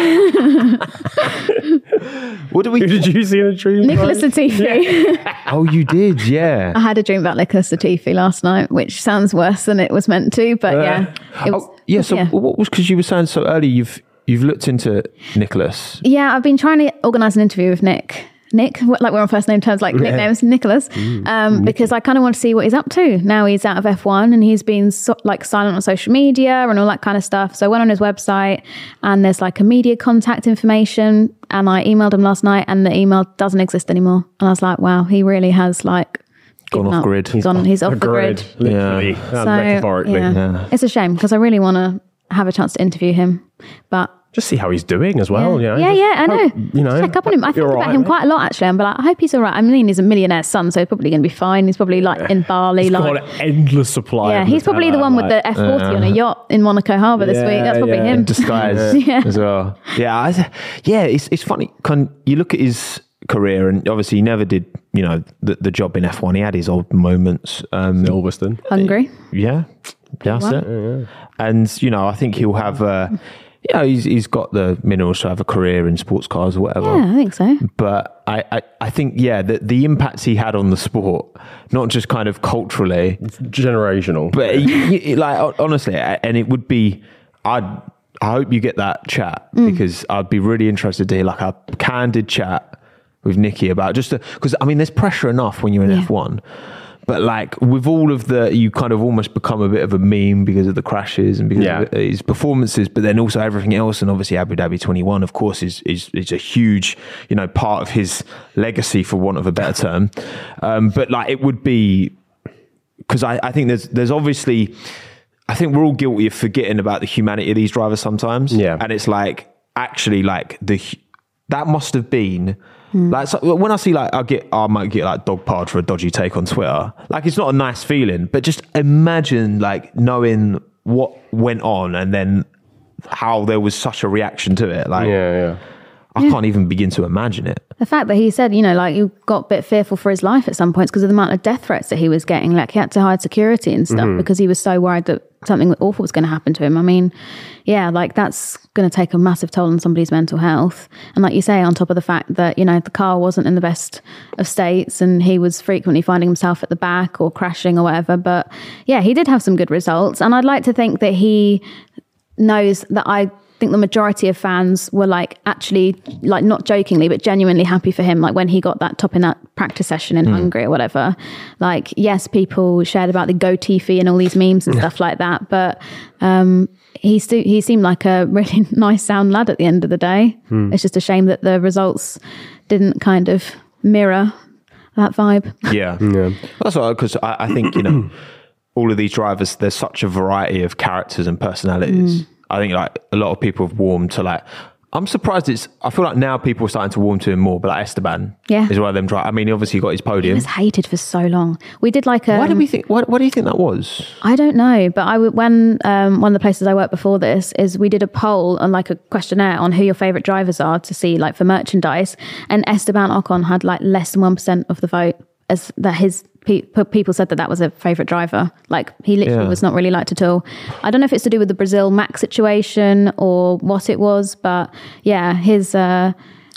what do Who we? did you see in a dream? Nicholas Latifi. Oh, you did, yeah. I had a dream about Nicholas Latifi last night, which sounds worse than it was meant to, but yeah. It was, Oh, yeah. So, what was because you were saying so early? You've you've looked into Nicholas. Yeah, I've been trying to organise an interview with Nick. Nick, what- like we're on first name terms, like nicknames, Nicholas, um, because I kind of want to see what he's up to. Now he's out of F one and he's been so, like silent on social media and all that kind of stuff. So I went on his website and there's like a media contact information, and I emailed him last night and the email doesn't exist anymore. And I was like, wow, he really has like Gone given off up. grid. He's on, he's off the grid. Literally. Yeah. And So, metaphorically. yeah. Yeah. It's a shame because I really want to have a chance to interview him, but Just see how he's doing as well. yeah, You know? yeah, Just yeah, I know. hope, you know, Check up on him. I hope think you're about all right, him mate. quite a lot, actually. I'm like, I hope he's all right. I mean, he's a millionaire's son, so he's probably going to be fine. He's probably like in Bali. He's like, got an endless supply. yeah, of he's probably the Nutella, one with like- the F forty on a yacht in Monaco Harbour this Yeah, week. That's probably yeah. him. Disguise Yeah. as well. Yeah, I, yeah. It's it's funny. Can you look at his career, and obviously he never did, you know, the, the job in F one. He had his old moments. Um, Silverstone. Hungry. yeah, that's Well. it. And you know, I think he'll have. Uh, you know, he's he's got the minerals to have a career in sports cars or whatever. Yeah, I think so. But I, I, I think, yeah, the, the impacts he had on the sport, not just kind of culturally, Generational. but he, he- like honestly, and it would be, I'd, I hope you get that chat because I'd be really interested to hear like a candid chat with Nicky about just because I mean, there's pressure enough when you're in Yeah. F one. But like with all of the, you kind of almost become a bit of a meme because of the crashes and because Yeah. of his performances, but then also everything else. And obviously Abu Dhabi twenty-one, of course, is, is, is a huge, you know, part of his legacy, for want of a better term. Um, but like it would be, because I, I think there's, there's obviously, I think we're all guilty of forgetting about the humanity of these drivers sometimes. Yeah. And it's like, actually like the, that must have been, like so when I see like I get I might get like dog parred for a dodgy take on Twitter, like it's not a nice feeling, but just imagine like knowing what went on and then how there was such a reaction to it. Like Yeah, yeah. I can't even begin to imagine it. The fact that he said, you know, like he got a bit fearful for his life at some points because of the amount of death threats that he was getting. Like he had to hide security and stuff because he was so worried that something awful was going to happen to him. I mean, yeah, like that's going to take a massive toll on somebody's mental health. And like you say, on top of the fact that, you know, the car wasn't in the best of states and he was frequently finding himself at the back or crashing or whatever. But yeah, he did have some good results. And I'd like to think that he knows that I think the majority of fans were like actually like not jokingly but genuinely happy for him, like when he got that top in that practice session in Hungary or whatever. Like yes, people shared about the goatee fee and all these memes and stuff like that, but um he stu- he seemed like a really nice sound lad at the end of the day. It's just a shame that the results didn't kind of mirror that vibe. Yeah. Yeah. That's all, because I, I think, you know, all of these drivers, there's such a variety of characters and personalities. Mm. I think like a lot of people have warmed to like, I'm surprised it's, I feel like now people are starting to warm to him more, but like Esteban yeah. is one of them drive. I mean, he obviously got his podium. He was hated for so long. We did like a... Why did we think, what, what do you think that was? I don't know, but I w- when um, one of the places I worked before this is we did a poll and like a questionnaire on who your favourite drivers are to see like for merchandise, and Esteban Ocon had like less than one percent of the vote as that his... Pe- people said that that was a favourite driver. Like he literally yeah. was not really liked at all. I don't know if it's to do with the Brazil Max situation or what it was, but yeah, his uh,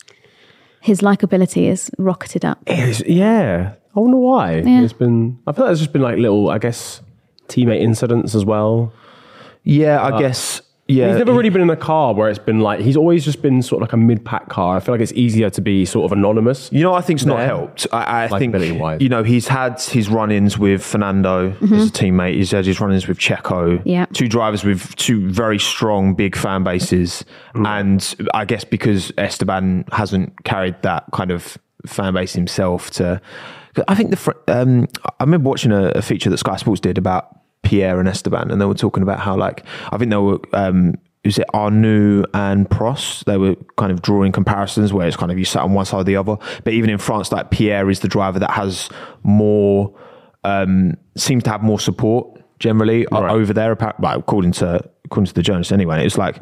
his likability is rocketed up. It's, yeah, I wonder why. Yeah. It's been. I feel like there's just been like little, I guess, teammate incidents as well. Yeah, I uh, guess. Yeah, he's never really been in a car where it's been like, he's always just been sort of like a mid-pack car. I feel like it's easier to be sort of anonymous. You know, I think's not helped. I, I like think, you know, he's had his run-ins with Fernando mm-hmm. as a teammate. He's had his run-ins with Checo. Yeah. Two drivers with two very strong, big fan bases. Mm. And I guess because Esteban hasn't carried that kind of fan base himself to... I think the... Um, I remember watching a, a feature that Sky Sports did about Pierre and Esteban, and they were talking about how, like, I think they were, um, is it Arnoux and Prost? They were kind of drawing comparisons where it's kind of you sat on one side or the other. But even in France, like Pierre is the driver that has more, um, seems to have more support generally right. over there, well, according to according to the journalists anyway. And it's like,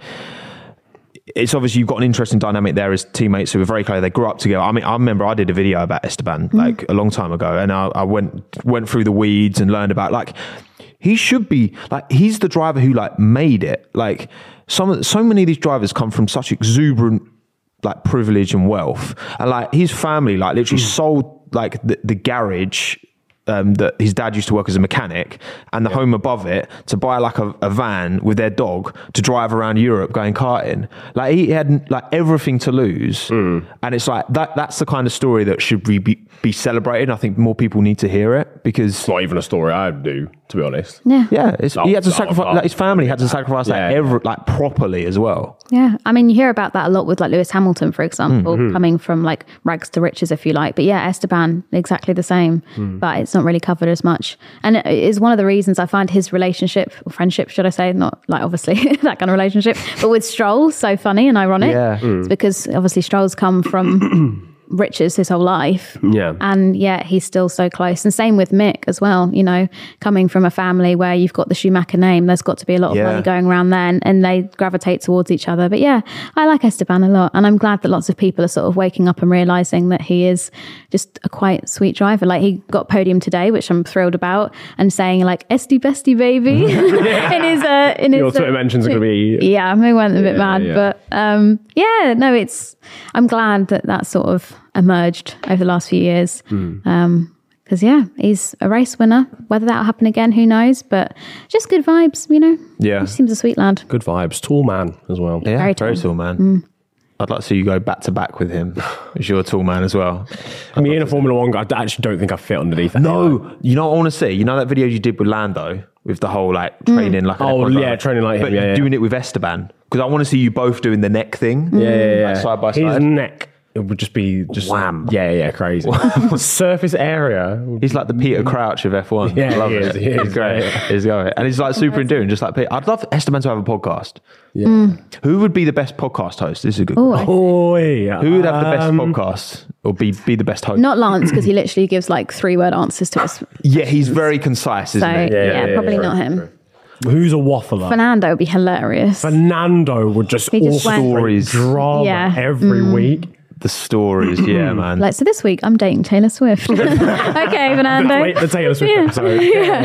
it's obviously you've got an interesting dynamic there as teammates who are very close. They grew up together. I mean, I remember I did a video about Esteban mm. like a long time ago, and I, I went went through the weeds and learned about like. He should be like, he's the driver who like made it. Like some, so many of these drivers come from such exuberant like privilege and wealth. And like his family, like literally mm. sold like the, the garage um, that his dad used to work as a mechanic and the yeah. home above it to buy like a, a van with their dog to drive around Europe going karting. Like he had like everything to lose. Mm. And it's like, that that's the kind of story that should be, be, be celebrated. I think more people need to hear it because... It's not even a story I do, to be honest. Yeah. Yeah. It's, no, he had to no, sacrifice, no. like his family had to sacrifice yeah. that every, like properly as well. Yeah. I mean, you hear about that a lot with like Lewis Hamilton, for example, mm-hmm. coming from like rags to riches, if you like. But yeah, Esteban, exactly the same, mm. but it's not really covered as much. And it is one of the reasons I find his relationship, or friendship, should I say, not like obviously that kind of relationship, but with Stroll so funny and ironic. Yeah. Mm. It's because obviously Stroll's come from riches his whole life. Yeah. And yet he's still so close. And same with Mick as well, you know, coming from a family where you've got the Schumacher name, there's got to be a lot of yeah. money going around then, and they gravitate towards each other. But yeah, I like Esteban a lot. And I'm glad that lots of people are sort of waking up and realising that he is just a quite sweet driver. Like he got podium today, which I'm thrilled about, and saying like, Esty bestie baby. in his, uh, in Your his, Twitter uh, mentions are going to be... Yeah, we went a bit yeah, mad. yeah. But um, yeah, no, it's... I'm glad that that sort of emerged over the last few years. Mm. Um, because yeah, he's a race winner. Whether that'll happen again, who knows? But just good vibes, you know. Yeah, he seems a sweet lad. Good vibes, tall man as well. Yeah, very tall, very tall man. Mm. I'd like to see you go back to back with him. As you're a tall man as well. I mean, in a Formula One, I actually don't think I fit underneath that. No, anyway. You know what I want to see? You know that video you did with Lando with the whole like training mm. like an oh F one yeah, driver? training like him. But yeah, yeah. doing it with Esteban because I want to see you both doing the neck thing. Yeah, yeah, yeah. Like side by His side. neck. It would just be just wham. Yeah, yeah, crazy. Surface area. He's like the Peter Crouch of F one. Yeah, I love he it. is, he is, He's great. yeah. He's great. And he's like super enduring, just like Peter. I'd love Esteban to have a podcast. Yeah. Mm. Who would be the best podcast host? This is a good Ooh, question. Oh, yeah. Who would have the best um, podcast or be, be the best host? Not Lance, because he literally gives like three word answers to us. Yeah, he's very concise, isn't so, he? Yeah, Yeah, yeah, probably yeah, not true, him. true. Who's a waffler? Fernando would be hilarious. Fernando would just, He just all went- Stories. drama Yeah. every Mm. week. The stories, yeah, man. Like, so this week I'm dating Taylor Swift. Okay, Fernando. Wait, the Taylor Swift Yeah. episode.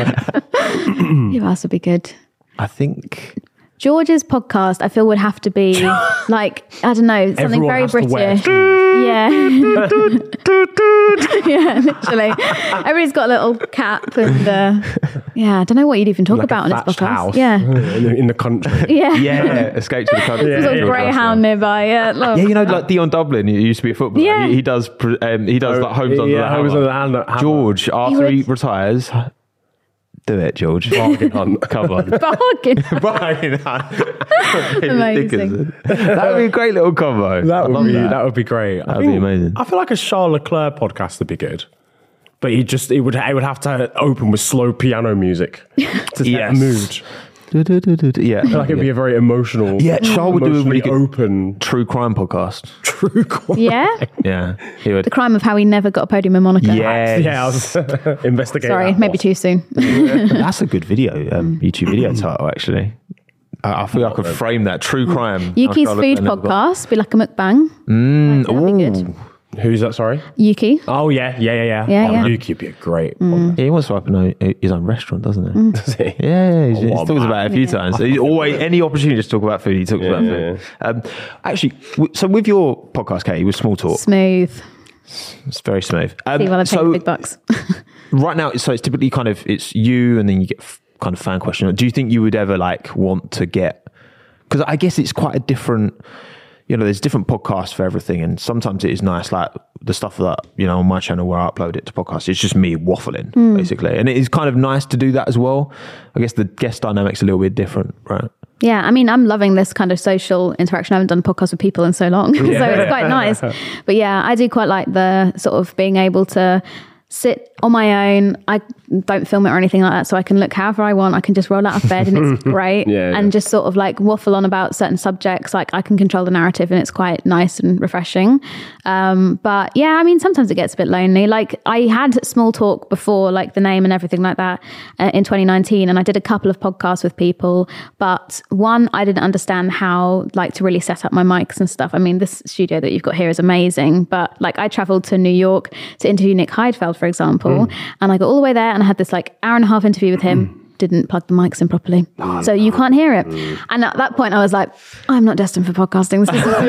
Yeah. Who else would be good? I think George's podcast, I feel, would have to be like, I don't know, something Everyone very has to wear British. Yeah. Yeah, literally. Everybody's got a little cap and, uh, yeah, I don't know what you'd even talk Like about a on his thatched podcast. house Yeah. in the, in the country. Yeah. yeah, escape to the country. There's a greyhound nearby. Yeah, love Yeah, you know, that. like Dion Dublin, he used to be a footballer. Yeah. He, he does, pr- um, he does like homes under yeah, the homes hammer. under the hammer. George, after he, would- retires, do it, George. Bargain hunt. Come on. Bargain. Bargain hunt. Amazing. That would be a great little combo. That I'd would love be that. that. would be great. I That'd be think- amazing. I feel like a Charles Leclerc podcast would be good. but he just it would it would have to open with slow piano music to set Yes. the mood. Yeah, Like it'd be a very emotional. yeah. Charles would do a really emotionally good open true crime podcast. true crime. Yeah. Yeah, he would. The crime of how he never got a podium in Monaco. Yes. Yeah, I was investigating. Sorry, that maybe one. too soon. That's a good video, um, YouTube video title actually. I, I feel I could frame that true crime. Yuki's How Charlotte food never got- podcast, be like a mukbang. Mm, That'd be good. ooh. Who's that? Sorry. Yuki. Oh yeah, yeah, yeah, yeah. Yeah, oh, yeah. Yuki would be a great. Yeah, he wants to open a, his own restaurant, doesn't he? Mm. Does he? Yeah, yeah, he's, Oh, he's what a talks man. about it a few times. He's always any opportunity to talk about food, he talks about yeah, food. Um, actually, w- so with your podcast, Katie, with Small Talk, Smooth. it's very smooth. Um, See, well, I take so big bucks. right now, so it's typically kind of it's you, and then you get f- kind of fan question. Do you think you would ever like want to get? Because I guess it's quite a different. You know, there's different podcasts for everything, and sometimes it is nice, like the stuff that you know on my channel where I upload it to podcasts. It's just me waffling, Hmm. basically, and it is kind of nice to do that as well. I guess the guest dynamic's a little bit different, right? Yeah, I mean, I'm loving this kind of social interaction. I haven't done a podcast with people in so long, so it's quite nice. But yeah, I do quite like the sort of being able to sit on my own. I don't film it or anything like that, so I can look however I want. I can just roll out of bed and it's great. Yeah, yeah. And just sort of like waffle on about certain subjects. Like I can control the narrative and it's quite nice and refreshing. Um, but yeah, I mean, sometimes it gets a bit lonely. Like I had Small Talk before, like the name and everything like that uh, in twenty nineteen. And I did a couple of podcasts with people, but one, I didn't understand how like to really set up my mics and stuff. I mean, this studio that you've got here is amazing, but like I traveled to New York to interview Nick Heidfeld, for example, and I got all the way there and I had this like hour and a half interview with him. Didn't plug the mics in properly, so you can't hear it. And at that point I was like, I'm not destined for podcasting, this isn't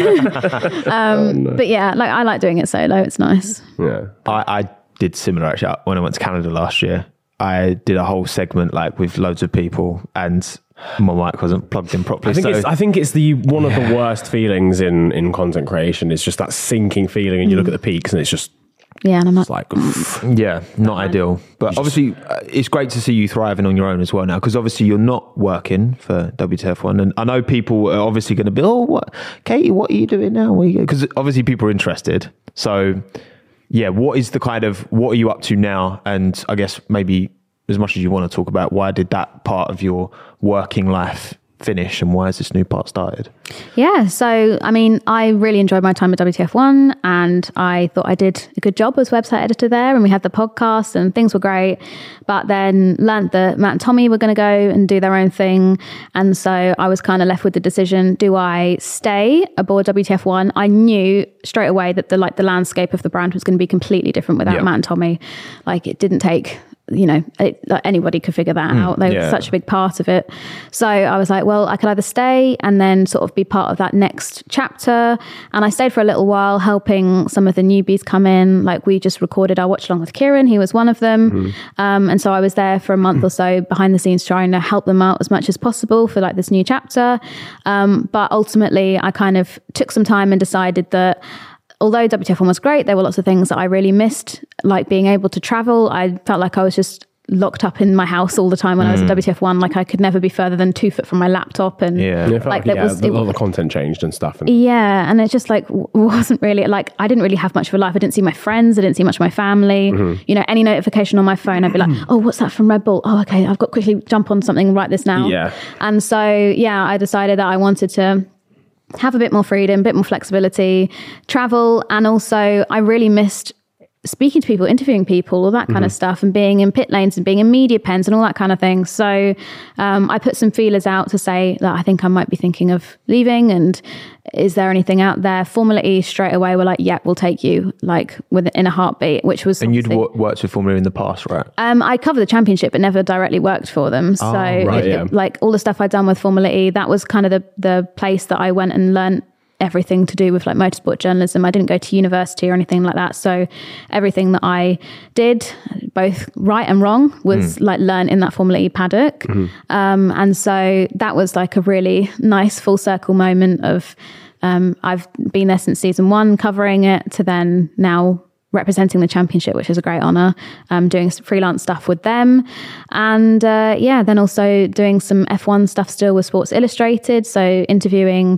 for me. um, Oh, no. but yeah, like I like doing it solo, it's nice. Yeah. I, I did similar actually when I went to Canada last year. I did a whole segment like with loads of people, and my mic wasn't plugged in properly. I think so it's I think it's the one of the worst feelings in in content creation. It's just that sinking feeling, and you look at the peaks, and it's just Yeah, and I'm like, it's like oof. yeah, not ideal. But obviously, uh, it's great to see you thriving on your own as well now, because obviously you're not working for W T F one, and I know people are obviously going to be, oh, what, Katie, what are you doing now? Because obviously people are interested. So yeah, what is the kind of what are you up to now? And I guess maybe as much as you want to talk about, why did that part of your working life finish, and why has this new part started? yeah, so I mean, I really enjoyed my time at W T F one, and I thought I did a good job as website editor there, and we had the podcast and things were great. But then learned that Matt and Tommy were going to go and do their own thing, and so I was kind of left with the decision: do I stay aboard W T F one? I knew straight away that the like the landscape of the brand was going to be completely different without Yeah. Matt and Tommy. Like it didn't take. You know, it, like anybody could figure that out. They yeah. were such a big part of it. So I was like, well, I could either stay and then sort of be part of that next chapter. And I stayed for a little while helping some of the newbies come in. Like we just recorded our watch along with Kieran. He was one of them. Mm-hmm. Um, and so I was there for a month or so behind the scenes trying to help them out as much as possible for like this new chapter. Um, but ultimately I kind of took some time and decided that although W T F one was great, there were lots of things that I really missed, like being able to travel. I felt like I was just locked up in my house all the time when mm. I was at W T F one. Like I could never be further than two foot from my laptop. And Yeah. Yeah, I felt like like, there yeah, was- the, it- a lot of the content changed and stuff. And yeah, and it just like w- wasn't really like I didn't really have much of a life. I didn't see my friends. I didn't see much of my family. Mm-hmm. You know, any notification on my phone, I'd be like, "Oh, what's that from Red Bull? Oh, okay, I've got to quickly jump on something and write this now." Yeah. And so yeah, I decided that I wanted to have a bit more freedom, a bit more flexibility, travel, and also I really missed speaking to people, interviewing people, all that kind Mm-hmm. of stuff, and being in pit lanes and being in media pens and all that kind of thing. So um, I put some feelers out to say that I think I might be thinking of leaving, and is there anything out there? Formula E straight away were like, yeah, we'll take you, like within a heartbeat, which was And you'd obviously- wo- worked with Formula in the past, right? um, I covered the championship, but never directly worked for them. So, right, it- yeah. it- like all the stuff I'd done with Formula E, that was kind of the the place that I went and learnt everything to do with like motorsport journalism. I didn't go to university or anything like that. So everything that I did, both right and wrong, was like learned in that Formula E paddock. Um, and so that was like a really nice full circle moment of um, I've been there since season one covering it to then now representing the championship, which is a great honor, um, doing some freelance stuff with them. And uh, yeah, then also doing some F one stuff still with Sports Illustrated. So interviewing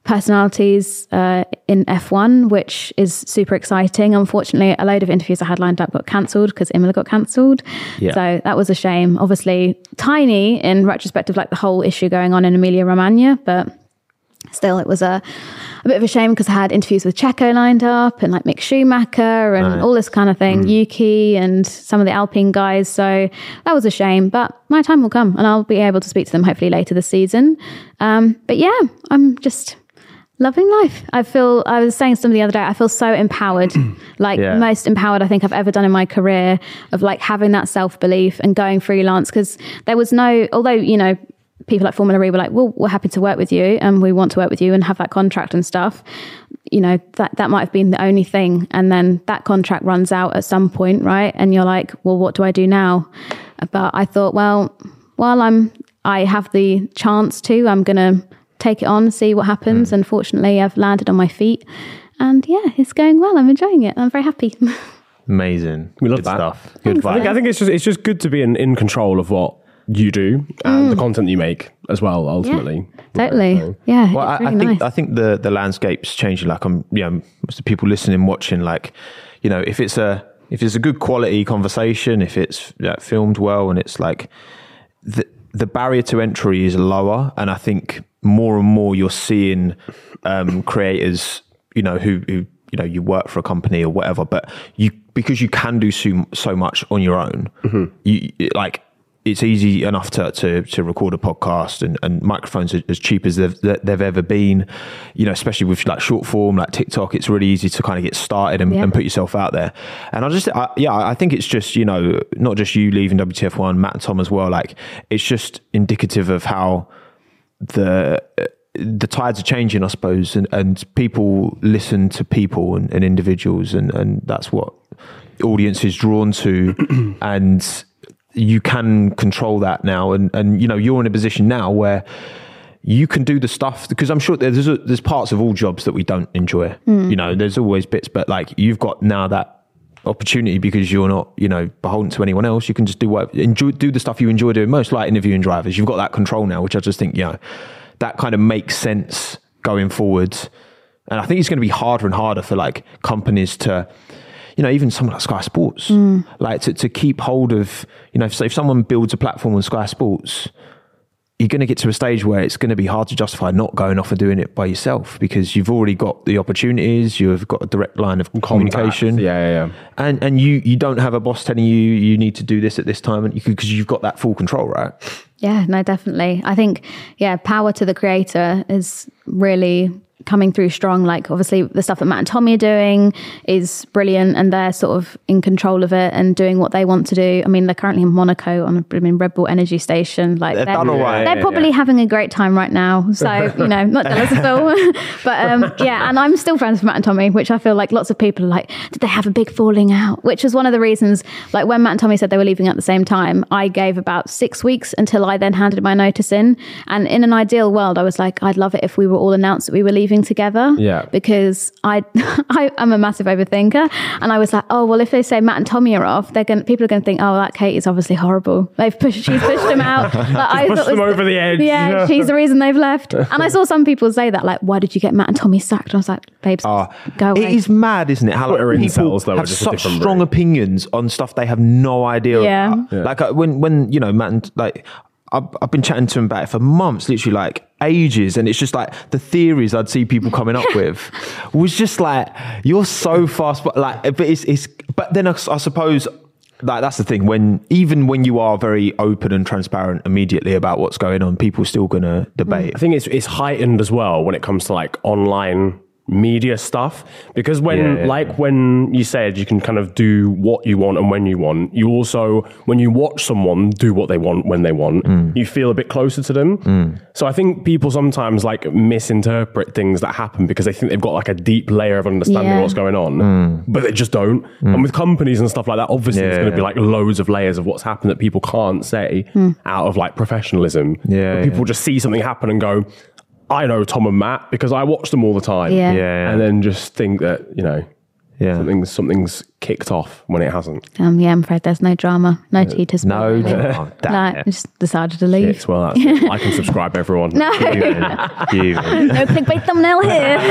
personalities uh, in F one, which is super exciting. Unfortunately, a load of interviews I had lined up got cancelled because Imola got cancelled. Yeah. So that was a shame. Obviously, tiny in retrospect of like the whole issue going on in Emilia Romagna, but still, it was a, a bit of a shame because I had interviews with Checo lined up and like Mick Schumacher and Right. all this kind of thing, mm. Yuki and some of the Alpine guys. So that was a shame, but my time will come and I'll be able to speak to them hopefully later this season. Um, but yeah, I'm just loving life. I feel, I was saying to somebody the other day, I feel so empowered, like Yeah. most empowered I think I've ever done in my career, of like having that self-belief and going freelance, because there was no, although, you know, people like Formula E were like, well, we're happy to work with you and we want to work with you and have that contract and stuff. You know, that, that might have been the only thing. And then that contract runs out at some point, right? And you're like, well, what do I do now? But I thought, well, while I'm, I have the chance to, I'm going to take it on, see what happens. Mm. And fortunately, I've landed on my feet. And yeah, it's going well. I'm enjoying it. I'm very happy. Amazing. We love Good that. stuff. Thanks, Good I think, vibe. I think it's just it's just good to be in, in control of what you do and Mm. the content you make as well, ultimately. Yeah, totally. So- Yeah, Well, it's I, really I think nice. I think the the landscape's changing. Like I'm, you know, most of the people listening, watching, like, you know, if it's a if it's a good quality conversation, if it's you know, filmed well, and it's like the the barrier to entry is lower, and I think more and more you're seeing um, creators, you know, who who you know you work for a company or whatever, but you because you can do so, so much on your own, mm-hmm. you like. It's easy enough to, to, to record a podcast, and, and microphones are as cheap as they've, they've ever been, you know, especially with like short form, like TikTok. It's really easy to kind of get started and, Yeah. and put yourself out there. And I just, I, yeah, I think it's just, you know, not just you leaving W T F one, Matt and Tom as well. Like, it's just indicative of how the, the tides are changing, I suppose, and, and people listen to people and, and individuals, and, and that's what audience is drawn to. And you can control that now, and and you know you're in a position now where you can do the stuff, because I'm sure there's a, there's parts of all jobs that we don't enjoy. Mm. You know, there's always bits, but like you've got now that opportunity because you're not, you know, beholden to anyone else. You can just do what enjoy, do the stuff you enjoy doing most, like interviewing drivers. You've got that control now, which I just think, you know, that kind of makes sense going forward. And I think it's going to be harder and harder for like companies to, you know, even someone like Sky Sports, mm. like to, to keep hold of, you know, if, so if someone builds a platform on Sky Sports, you're going to get to a stage where it's going to be hard to justify not going off and doing it by yourself, because you've already got the opportunities, you've got a direct line of communication. Yeah, yeah, yeah. And and you, you don't have a boss telling you you need to do this at this time, and you because you've got that full control, right? Yeah, no, definitely. I think, yeah, power to the creator is really coming through strong. Like, obviously the stuff that Matt and Tommy are doing is brilliant, and they're sort of in control of it and doing what they want to do. I mean, they're currently in Monaco on a I mean, Red Bull Energy Station. Like, They're they're, done all right. they're Yeah, probably yeah. having a great time right now. So, you know, not jealous at all. But um, yeah, and I'm still friends with Matt and Tommy, which I feel like lots of people are like, did they have a big falling out? Which was one of the reasons, like when Matt and Tommy said they were leaving at the same time, I gave about six weeks until I then handed my notice in. And in an ideal world, I was like, I'd love it if we were all announced that we were leaving together. Yeah. Because I, I, I'm a massive overthinker. And I was like, oh, well, if they say Matt and Tommy are off, they're going people are going to think, oh, that Kate is obviously horrible. They've pushed, she's pushed them out. Like, I pushed thought them was- over the edge. Yeah, Yeah. she's the reason they've left. And I saw some people say that, like, why did you get Matt and Tommy sacked? And I was like, babes, Oh, go away. it is mad, isn't it? How like, Twitter people incels, though, are have just a such different strong breed. opinions on stuff they have no idea Yeah. about. Yeah. Like uh, when, when you know, Matt, and, like I've, I've been chatting to him about it for months, literally like ages, and it's just like the theories I'd see people coming up with was just like, you're so fast, but like, but it's, it's but then I, I suppose. Like that's the thing, when even when you are very open and transparent immediately about what's going on, people are still gonna debate. I think it's it's heightened as well when it comes to like online media stuff, because when Yeah, yeah, like yeah. when you said you can kind of do what you want and when you want, you also when you watch someone do what they want when they want, Mm. you feel a bit closer to them. So I think people sometimes like misinterpret things that happen because they think they've got like a deep layer of understanding Yeah. of what's going on, Mm. but they just don't. And with companies and stuff like that, obviously Yeah, there's going to be yeah. like loads of layers of what's happened that people can't say out of like professionalism. Yeah, But people yeah. just see something happen and go, I know Tom and Matt because I watch them all the time. Yeah. Yeah, yeah. And then just think that, you know, Yeah. Something's, something's kicked off when it hasn't. Um, yeah, I'm afraid there's no drama, no tea to spill. No, really. oh, damn No, it. I just decided to leave. Yes, well, that's it. Like and subscribe, everyone. No, You. no clickbait thumbnail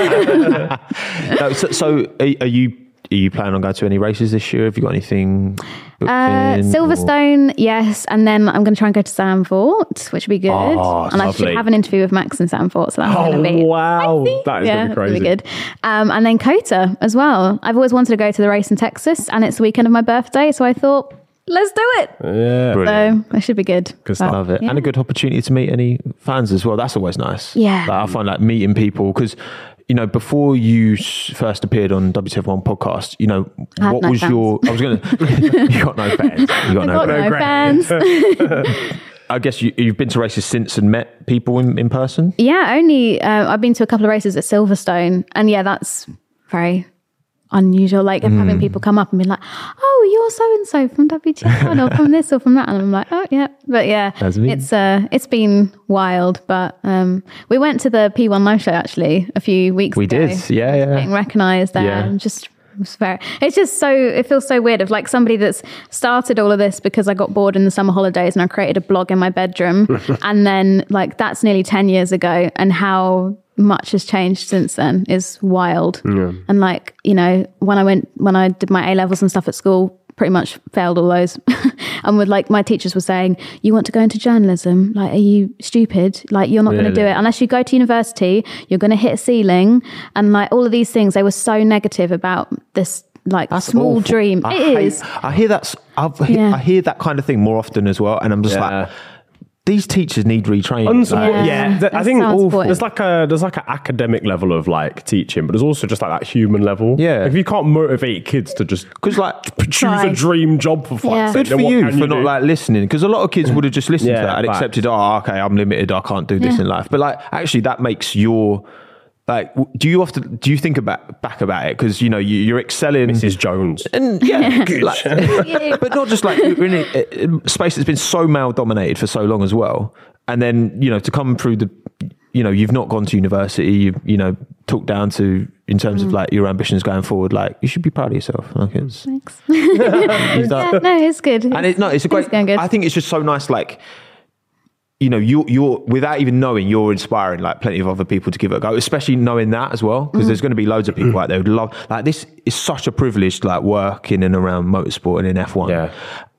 here. No, so, so are, are you are you planning on going to any races this year? Have you got anything booked Uh, in, or- Silverstone, yes, and then I'm going to try and go to Sandfort, which would be good. Oh, and I lovely. should have an interview with Max in Sandfort, so that's Oh, going to be wow. spicy. That is yeah, going to be crazy. Be good. Um, and then Kota as well. I've always wanted to go to the race in Texas, and it's the weekend of my birthday, so I thought, let's do it. Yeah. Brilliant. So it should be good. Good But, stuff. Love it. yeah. And a good opportunity to meet any fans as well. That's always nice. Yeah. Like, I find like meeting people because, you know, before you s- first appeared on W T F one podcast, you know, I had what no was fans. your, I was going to, you got no fans. You got no Got fans. no fans. I guess you, you've been to races since and met people in, in person. Yeah, only uh, I've been to a couple of races at Silverstone, and yeah, that's very unusual. Like of having people come up and be like, "Oh, you're so and so from W T F one or from this or from that," and I'm like, "Oh, yeah." But yeah, That's me. it's uh, it's been wild. But um, we went to the P one Live show actually a few weeks We ago. did. Yeah, yeah. Getting recognised there, Yeah. and just. It's very. It's just so. It feels so weird of like somebody that's started all of this because I got bored in the summer holidays and I created a blog in my bedroom, and then like that's nearly ten years ago, and how much has changed since then is wild. And like you know, when I went when I did my A levels and stuff at school, pretty much failed all those, and with like my teachers were saying, "You want to go into journalism? Like, are you stupid? Like, you're not going to do Really? it unless you go to university. You're going to hit a ceiling." And like all of these things, they were so negative about this like That's small awful. dream. I It hate- is. I hear that's. I've, he- Yeah. I hear that kind of thing more often as well, and I'm just Yeah. like, these teachers need retraining. Unsupport- Like, yeah, Yeah, th- I that think sounds all, important. there's like a there's like an academic level of like teaching, but there's also just like that human level. Yeah. if you can't motivate kids to just Because like, choose Try. a dream job for fuck's Yeah. sake, good then for what you can for not do? like listening. Because a lot of kids would have just listened Yeah, to that and facts. accepted, oh, okay, I'm limited. I can't do this Yeah. in life. But like, actually, that makes your like. w- Do you often do you think about back about it? Because you know you, you're excelling. Missus Jones. And yeah, like, but not just like you're in a, a space that's been so male dominated for so long as well. And then, you know, to come through the, you know, you've not gone to university, you you know, talked down to in terms of like your ambitions going forward. Like, you should be proud of yourself. Like, it's Thanks. you've Yeah, done- no, it's good. and it, no, it's a great. going good. I think it's just so nice. Like, you know, you're you're without even knowing, you're inspiring like plenty of other people to give it a go. Especially knowing that as well, because there's going to be loads of people out there who'd love. Like, this is such a privilege, like work in and around motorsport and in F one. Yeah.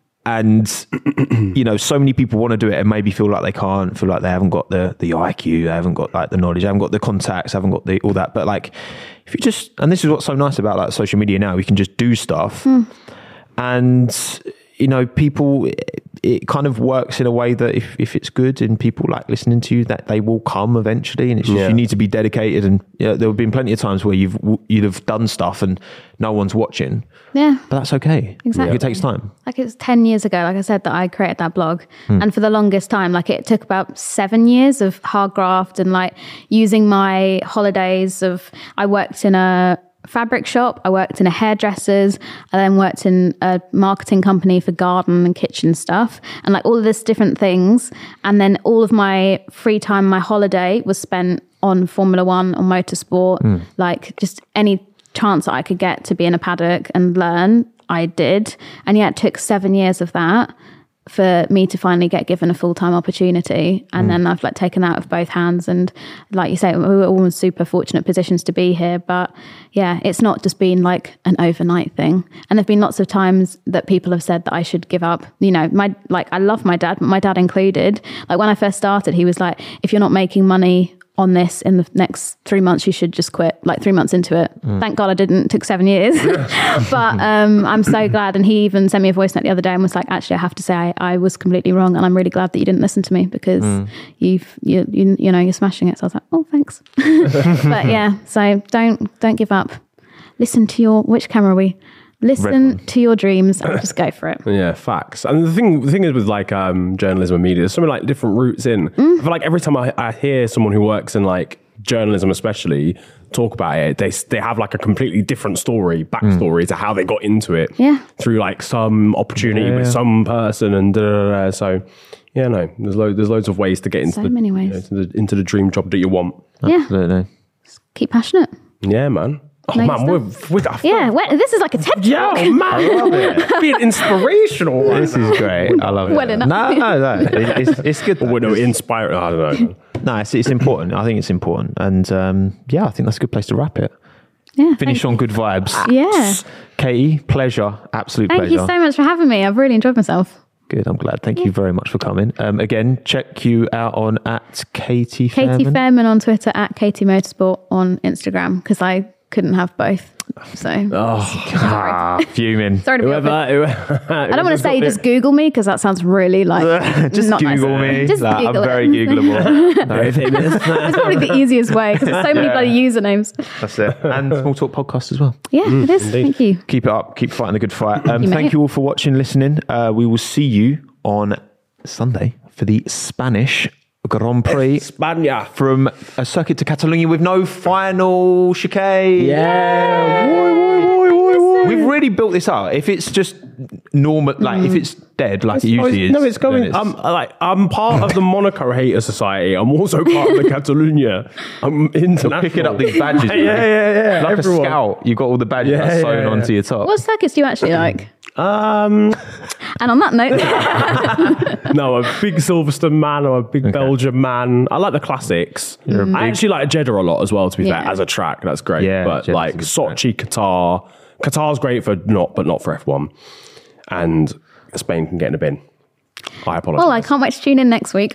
And you know, so many people want to do it and maybe feel like they can't, feel like they haven't got the the I Q, they haven't got like the knowledge, they haven't got the contacts, haven't got the all that. But like, if you just, and this is what's so nice about like social media now, we can just do stuff, and you know, people, it, it kind of works in a way that if, if it's good and people like listening to you, that they will come eventually. And it's just, Yeah. you need to be dedicated. And you know, there have been plenty of times where you've you'd have done stuff and no one's watching, Yeah. but that's okay. Exactly. It takes time. Like it's ten years ago, like I said, that I created that blog. Hmm. And for the longest time, like it took about seven years of hard graft and like using my holidays of, I worked in a fabric shop, I worked in a hairdresser's, I then worked in a marketing company for garden and kitchen stuff and like all of this different things. And then all of my free time, my holiday was spent on Formula One or motorsport, like just any chance that I could get to be in a paddock and learn, I did. And yeah, it took seven years of that for me to finally get given a full-time opportunity. And then I've like taken that with both hands. And like you say, we were all in super fortunate positions to be here. But yeah, it's not just been like an overnight thing. And there've been lots of times that people have said that I should give up. You know, my like I love my dad, but my dad included. Like when I first started, he was like, if you're not making money on this in the next three months, you should just quit. Like three months into it. Thank God I didn't. It took seven years. But um, I'm so glad. And he even sent me a voice note the other day and was like, actually, I have to say I, I was completely wrong. And I'm really glad that you didn't listen to me because you've, you, you, you know, you're smashing it. So I was like, oh, thanks. But yeah, so don't, don't give up. Listen to your, which camera are we? Listen to your dreams and just go for it. Yeah, facts. And the thing, the thing is with like um, journalism and media, there's so many like different routes in. I feel like every time I, I hear someone who works in like journalism, especially, talk about it, they they have like a completely different story, backstory to how they got into it. Yeah. Through like some opportunity with some person and da, da, da, da. So yeah, no, there's loads there's loads of ways to get into So the, many you ways. know, into the into the dream job that you want. Yeah. Absolutely. Keep passionate. Yeah, man. Oh No, man, you we're, we're I feel- Yeah, well, this is like a TED yeah, talk. oh, man, I love it. Being inspirational. Right This now. is great. I love it. Well enough. No, no, no. It, it's, it's good. We're no inspiring. I don't know. No, it's, it's important. I think it's important. And um, yeah, I think that's a good place to wrap it. Yeah, Finish on good vibes. Yeah. Katie, pleasure. Absolute Thank pleasure. you so much for having me. I've really enjoyed myself. Good. I'm glad. Thank you very much for coming. Um, again, check you out on at Katie Katie Fairman. Fairman on Twitter, at Katie Motorsport on Instagram, because I couldn't have both. So Ah, fuming. sorry to be Whoever, awkward. whoever, I don't want to say just Google me because that sounds really like Just not nice. Google me. Just Like, Google I'm very it. Googleable. Very famous. It's probably the easiest way because there's so many Yeah. bloody usernames. That's it. And Small Talk Podcast as well. Yeah, it is. Thank you. Keep it up. Keep fighting the good fight. Um, You, thank mate. you all for watching, listening. Uh, we will see you on Sunday for the Spanish Grand Prix Spania. from a circuit to Catalonia with no final chicane. Yeah. Woi, woi, woi, woi, woi. We've really built this up. If it's just normal, like if it's dead, like it usually is. No, it's going. then I'm like I'm part of the Monaco Hater Society. I'm also part of the Catalunya. I'm international. picking up these badges. yeah, yeah, yeah, yeah. Like Everyone. a scout, you've got all the badges Yeah, that's sewn yeah, yeah. onto your top. What circuits do you actually like? Um, And on that note, no, a big Silverstone man or a big Belgium man. I like the classics. I actually like Jeddah a lot as well. To be Yeah. fair, as a track, that's great. Yeah, but Jeddah's like a good Sochi, Qatar, Qatar's great for not, but not for F one. And Spain can get in the bin. I apologize. well, I can't wait to tune in next week.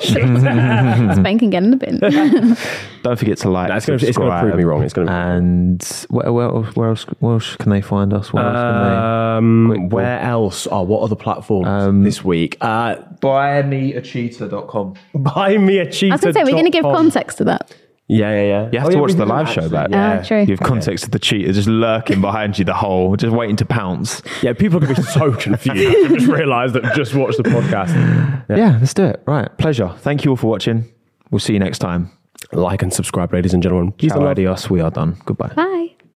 Spain can get in the bin. Don't forget to like, No, it's gonna- it's gonna subscribe, prove me wrong. It's gonna- and where, where, else, where else? Where else can they find us? Where else Um, Quick ball. where else? Oh, what other platforms this week? Uh, can they? buy me a cheetah dot com. buy me a cheetah. I was going to say, we're going to give context to that. Yeah, yeah, yeah. You have Oh, to yeah, watch we the did live actually, show back. Yeah. Ah, true. Give context to the cheetah just lurking behind you the whole, just waiting to pounce. Yeah, people are going to be so confused. I've just realised that just watched the podcast. Yeah, let's do it. Right. Pleasure. Thank you all for watching. We'll see you next time. Like and subscribe, ladies and gentlemen. Peace and Ciao, love. adios. We are done. Goodbye. Bye.